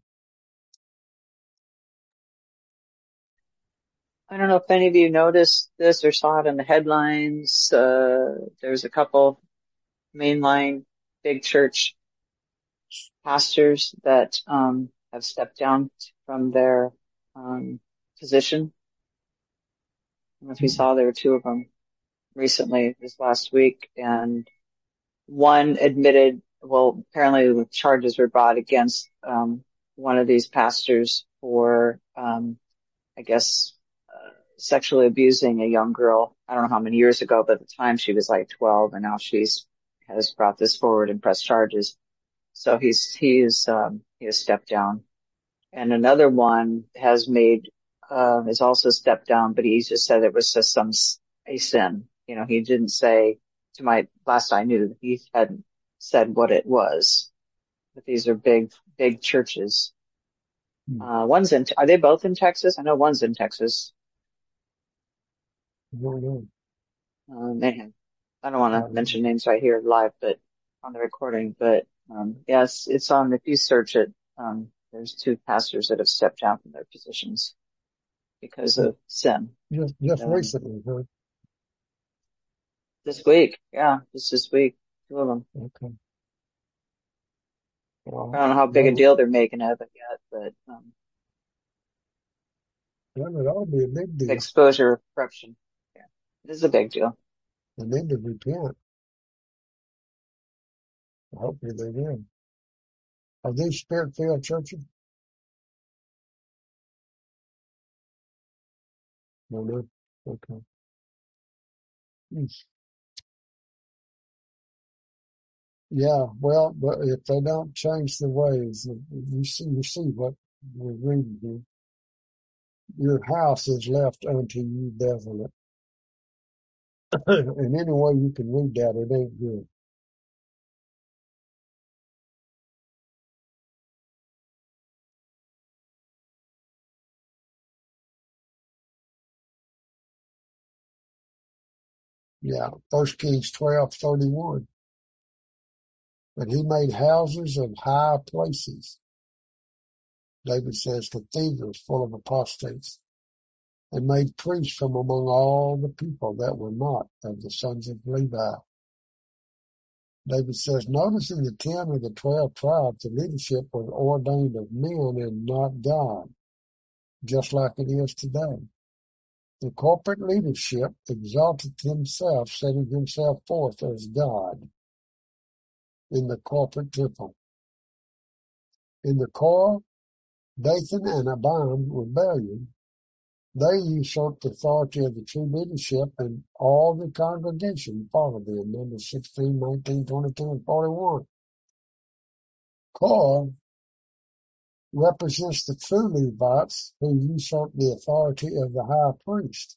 I don't know if any of you noticed this or saw it in the headlines. Uh, there's a couple mainline big church pastors that um, have stepped down from their um, position. I don't know if you saw, there were two of them. recently, this last week, and one admitted, well, apparently the charges were brought against um, one of these pastors for, um, I guess, uh, sexually abusing a young girl. I don't know how many years ago, but at the time she was like twelve, and now she's has brought this forward and pressed charges. So he's he's um, he has stepped down, and another one has made uh, has also stepped down, but he just said it was just some s- a sin. You know, he didn't say, to my last I knew, he hadn't said what it was. But these are big big churches. Hmm. Uh, one's in. Are they both in Texas? I know one's in Texas. I don't know. Um, mayhem. I don't want to Um, mention names right here live, but on the recording. But um, yes, it's on. If you search it, um, there's two pastors that have stepped down from their positions because of sin. just, just Um, recently, huh? this week, yeah, just this week, two of them. Okay. I Well, don't know how big a that, deal they're making of it yet, but um, that would all be a big the deal. exposure of corruption, yeah, it is a big deal. They need to repent. Hopefully they will. Are these spirit-filled churches? No, no. Okay. Hmm. Yeah, well, but if they don't change the ways, you see, you see what we're reading here. Your house is left unto you desolate. And any way you can read that, it ain't good. Yeah, First Kings twelve thirty-one. But he made houses of high places. David says cathedrals full of apostates, and made priests from among all the people that were not of the sons of Levi. David says, notice in the ten of the twelve tribes, the leadership was ordained of men and not God, just like it is today. The corporate leadership exalted himself, setting himself forth as God in the corporate temple. In the Korah, Dathan, and Abiram rebellion, they usurped the authority of the true leadership, and all the congregation followed them. Numbers sixteen, nineteen, twenty-two, and forty-one. Korah represents the true Levites who usurped the authority of the high priest.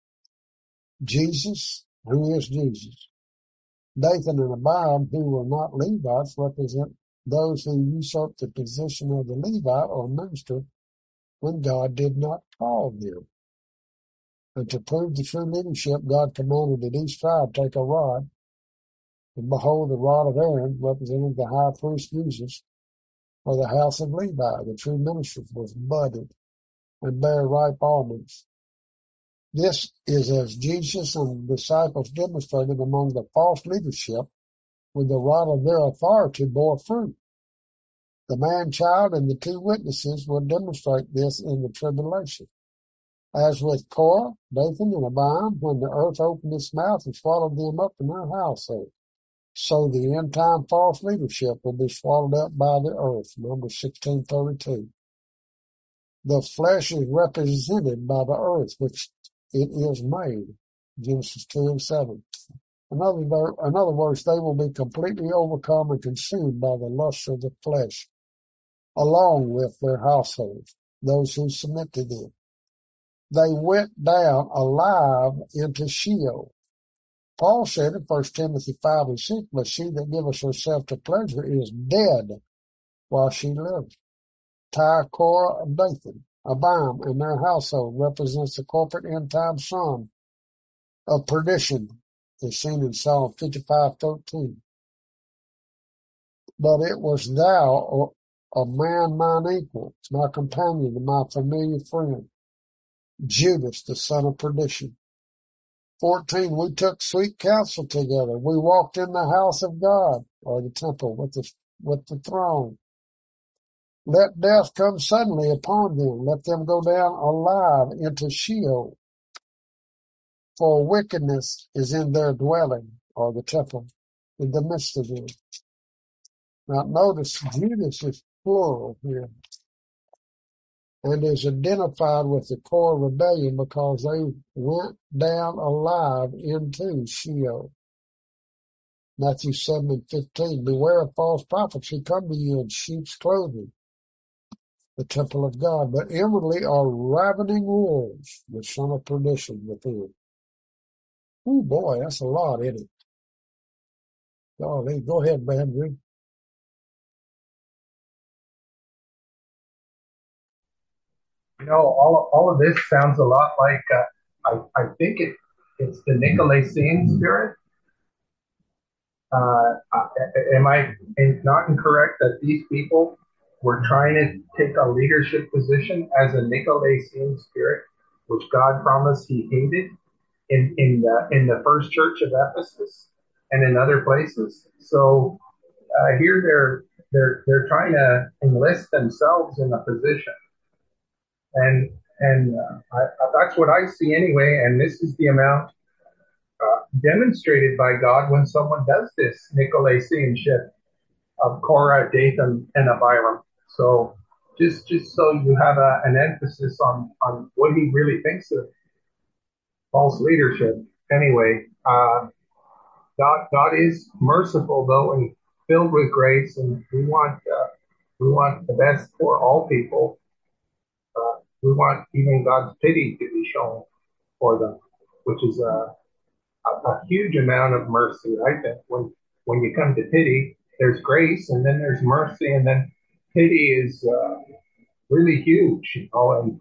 Jesus, who is Jesus. Dathan and Abiram, who were not Levites, represent those who usurped the position of the Levite or minister when God did not call them. And to prove the true leadership, God commanded that each tribe take a rod, and behold, the rod of Aaron, representing the high priest Jesus, for the house of Levi, the true minister, was budded and bare ripe almonds. This is as Jesus and the disciples demonstrated among the false leadership, when the rod of their authority bore fruit. The man-child and the two witnesses will demonstrate this in the tribulation. As with Korah, Dathan, and Abiram, when the earth opened its mouth and swallowed them up in their household, so the end-time false leadership will be swallowed up by the earth. Numbers sixteen thirty-two. The flesh is represented by the earth, which it is made. Genesis two and seven. In other, in other words, they will be completely overcome and consumed by the lust of the flesh, along with their households, those who submit to them. They went down alive into Sheol. Paul said in First Timothy five and six, but she that giveth herself to pleasure is dead while she lives. Tyre, Korah, and Dathan, Abiram, and their household represents the corporate end-time son of perdition, as seen in Psalm fifty-five thirteen. But it was thou, a man mine equal, my companion and my familiar friend, Judas, the son of perdition. fourteen. We took sweet counsel together. We walked in the house of God, or the temple, with the, with the throne. Let death come suddenly upon them. Let them go down alive into Sheol. For wickedness is in their dwelling, or the temple, in the midst of them. Now notice Judas is plural here, and is identified with the core rebellion because they went down alive into Sheol. Matthew seven and fifteen, beware of false prophets who come to you in sheep's clothing, the temple of God, but inwardly are ravening wolves, the son of perdition within. Oh boy, that's a lot, isn't it? Golly, go ahead, Andrew. You know, all all of this sounds a lot like uh, I I think it it's the Nicolaitanian spirit. Uh, uh, am I not incorrect that these people were trying to take a leadership position as a Nicolaitanian spirit, which God promised He hated in in the in the first church of Ephesus and in other places? So uh, here they're they're they're trying to enlist themselves in a position. And and uh, I, that's what I see anyway. And this is the amount uh, demonstrated by God when someone does this Nicolaitanianship of Korah, Dathan, and Abiram. So just just so you have a, an emphasis on on what he really thinks of false leadership. Anyway, uh, God God is merciful though and filled with grace, and we want uh, we want the best for all people. Uh, we want even God's pity to be shown for them, which is a, a, a huge amount of mercy, I think. When when you come to pity, there's grace, and then there's mercy, and then pity is uh, really huge, you know. And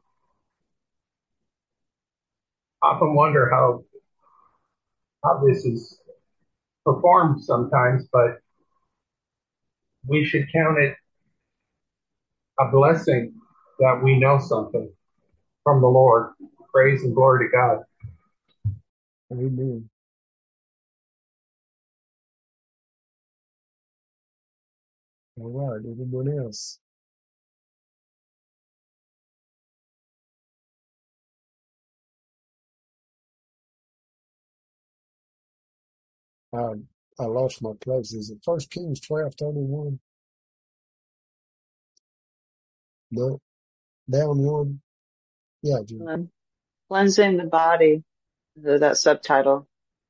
I often wonder how how this is performed sometimes, but we should count it a blessing that we know something from the Lord. Praise and glory to God. Amen. All right, anyone else? Um, I lost my place. Is it First Kings twelve thirty-one? No, down one. Yeah, Jim. Um, Cleansing the body, the, that subtitle.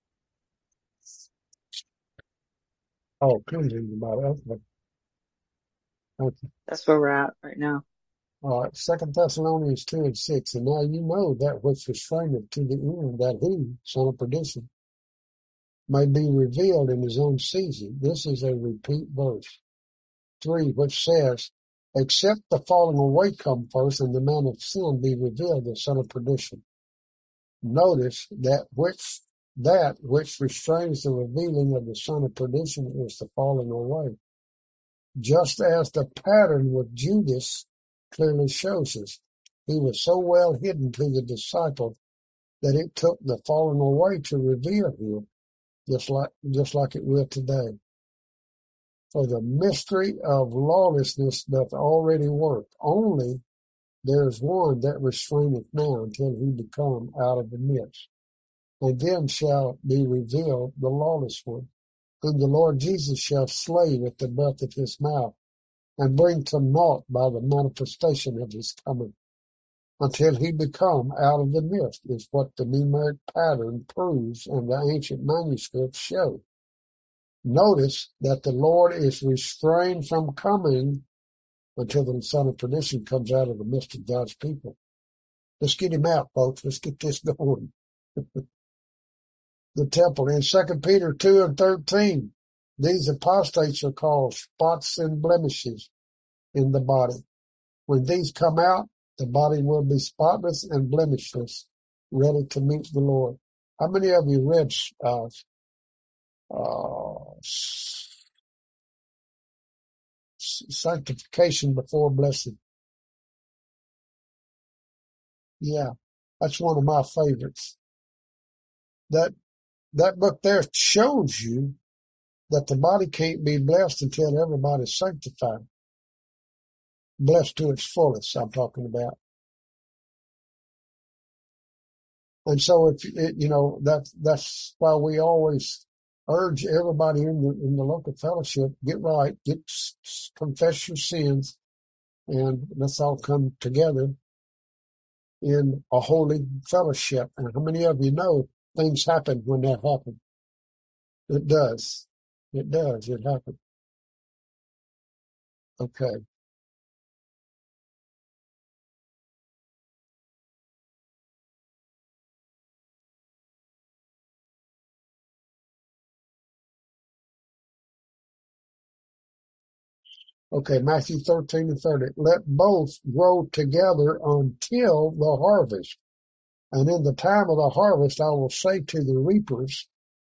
Oh, cleansing the body. Okay. Okay. That's where we're at right now. All right, Second Thessalonians two and six. And now you know that which restraineth to the end, that he, son of perdition, may be revealed in his own season. This is a repeat verse. Three, which says, except the falling away come first, and the man of sin be revealed, the son of perdition. Notice that which that which restrains the revealing of the son of perdition is the falling away. Just as the pattern with Judas clearly shows us. He was so well hidden to the disciple that it took the falling away to reveal him, just like just like it will today. For the mystery of lawlessness doth already work. Only there is one that restraineth now until he become out of the midst. And then shall be revealed the lawless one, whom the Lord Jesus shall slay with the breath of his mouth, and bring to naught by the manifestation of his coming, until he become out of the midst, is what the numeric pattern proves and the ancient manuscripts show. Notice that the Lord is restrained from coming until the son of perdition comes out of the midst of God's people. Let's get him out, folks. Let's get this going. The temple in Second Peter two and thirteen. These apostates are called spots and blemishes in the body. When these come out, the body will be spotless and blemishless, ready to meet the Lord. How many of you read uh, uh, Sanctification Before Blessing? Yeah, that's one of my favorites. That that book there shows you that the body can't be blessed until everybody's sanctified. Blessed to its fullest, I'm talking about. And so if it, you know, that's, that's why we always urge everybody in the, in the local fellowship, get right, get, confess your sins, and let's all come together in a holy fellowship. And how many of you know things happen when that happens? It does. It does. It happens. Okay. Okay, Matthew thirteen and thirty. Let both grow together until the harvest. And in the time of the harvest, I will say to the reapers,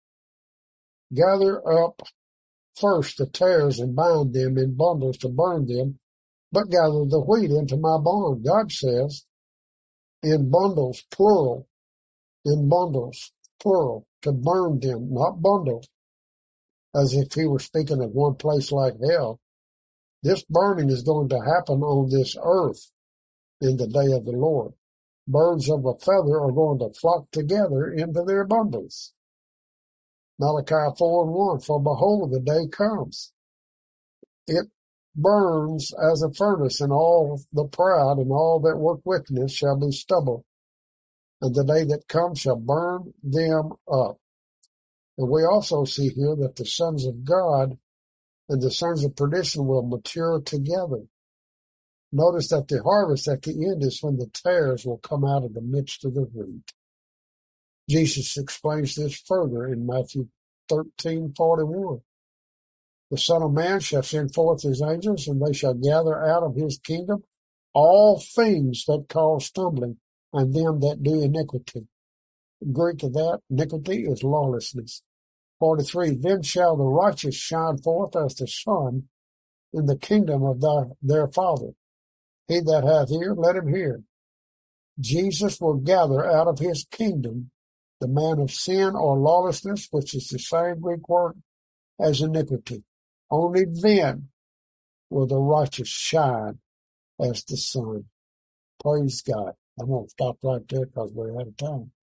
gather up first the tares and bind them in bundles to burn them, but gather the wheat into my barn. God says, in bundles, plural, in bundles, plural, to burn them, not bundles, as if he were speaking of one place like hell. This burning is going to happen on this earth in the day of the Lord. Birds of a feather are going to flock together into their bundles. Malachi four and one, for behold, the day comes. It burns as a furnace, and all the proud and all that work wickedness shall be stubble. And the day that comes shall burn them up. And we also see here that the sons of God and the sons of perdition will mature together. Notice that the harvest at the end is when the tares will come out of the midst of the wheat. Jesus explains this further in Matthew thirteen forty-one. The Son of Man shall send forth his angels, and they shall gather out of his kingdom all things that cause stumbling, and them that do iniquity. The Greek of that, iniquity, is lawlessness. forty-three. Then shall the righteous shine forth as the sun in the kingdom of thy, their Father. He that hath ear, let him hear. Jesus will gather out of his kingdom the man of sin or lawlessness, which is the same Greek word as iniquity. Only then will the righteous shine as the sun. Praise God. I'm going to stop right there because we're out of time.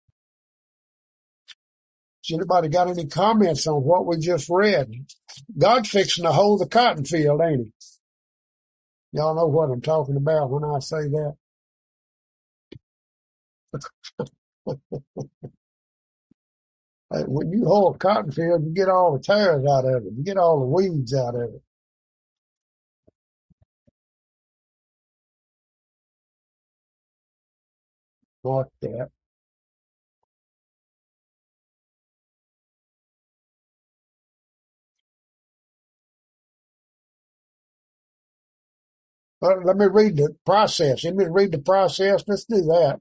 Has anybody got any comments on what we just read? God's fixing to hold the cotton field, ain't he? Y'all know what I'm talking about when I say that. When you hold a cotton field, you get all the tares out of it. You get all the weeds out of it. Like that. Well, let me read the process. Let me read the process. Let's do that.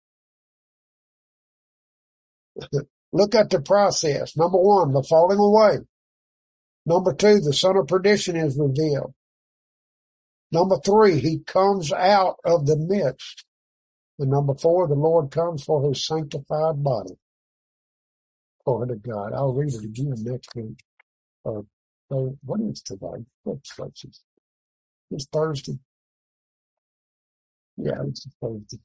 Look at the process. Number one, the falling away. Number two, the son of perdition is revealed. Number three, he comes out of the midst. And number four, the Lord comes for his sanctified body. Glory to God. I'll read it again next week. Uh, so what is today? What's Thursday? It's Thursday. Yeah, it's Thursday.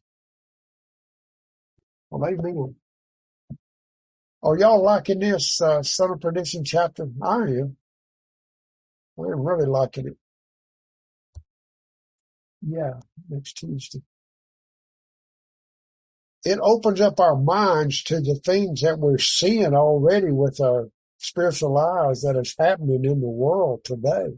Well, amen. Are y'all liking this uh, son of perdition chapter? I am. I am really liking it. Yeah, next Tuesday. It opens up our minds to the things that we're seeing already with our spiritual eyes that is happening in the world today.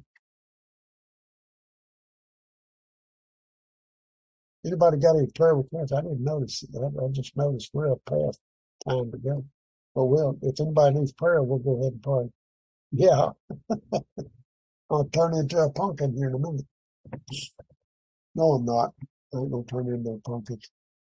Anybody got any prayer requests? I didn't notice it. I, I just noticed we're up past time to go. But we'll, if anybody needs prayer, we'll go ahead and pray. Yeah. I'll turn into a pumpkin here in a minute. No, I'm not. I ain't gonna turn into a pumpkin.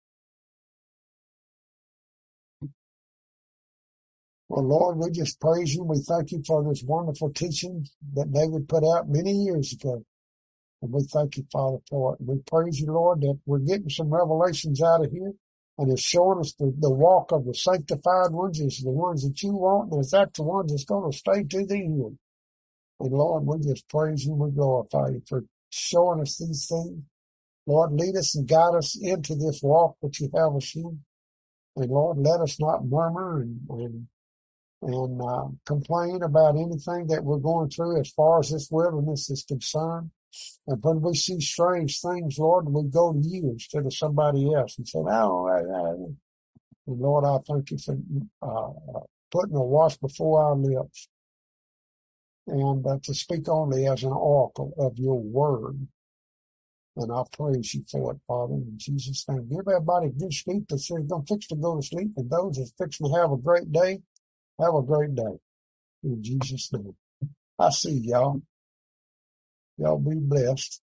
Well, Lord, we just praise you. We thank you for this wonderful teaching that David put out many years ago. And we thank you, Father, for it. And we praise you, Lord, that we're getting some revelations out of here. And it's showing us the, the walk of the sanctified ones is the ones that you want. And is that the ones that's going to stay to the end? And Lord, we just praise you and we glorify you for showing us these things. Lord, lead us and guide us into this walk that you have us in. And Lord, let us not murmur and, and, and uh, complain about anything that we're going through as far as this wilderness is concerned. And when we see strange things, Lord, we go to you instead of somebody else and say, no, I, I. And Lord, I thank you for uh, putting a watch before our lips and uh, to speak only as an oracle of your word. And I praise you for it, Father, in Jesus' name. Give everybody good sleep that says don't fix to go to sleep. And those that fix to have a great day, have a great day. In Jesus' name. I see y'all. Y'all be blessed.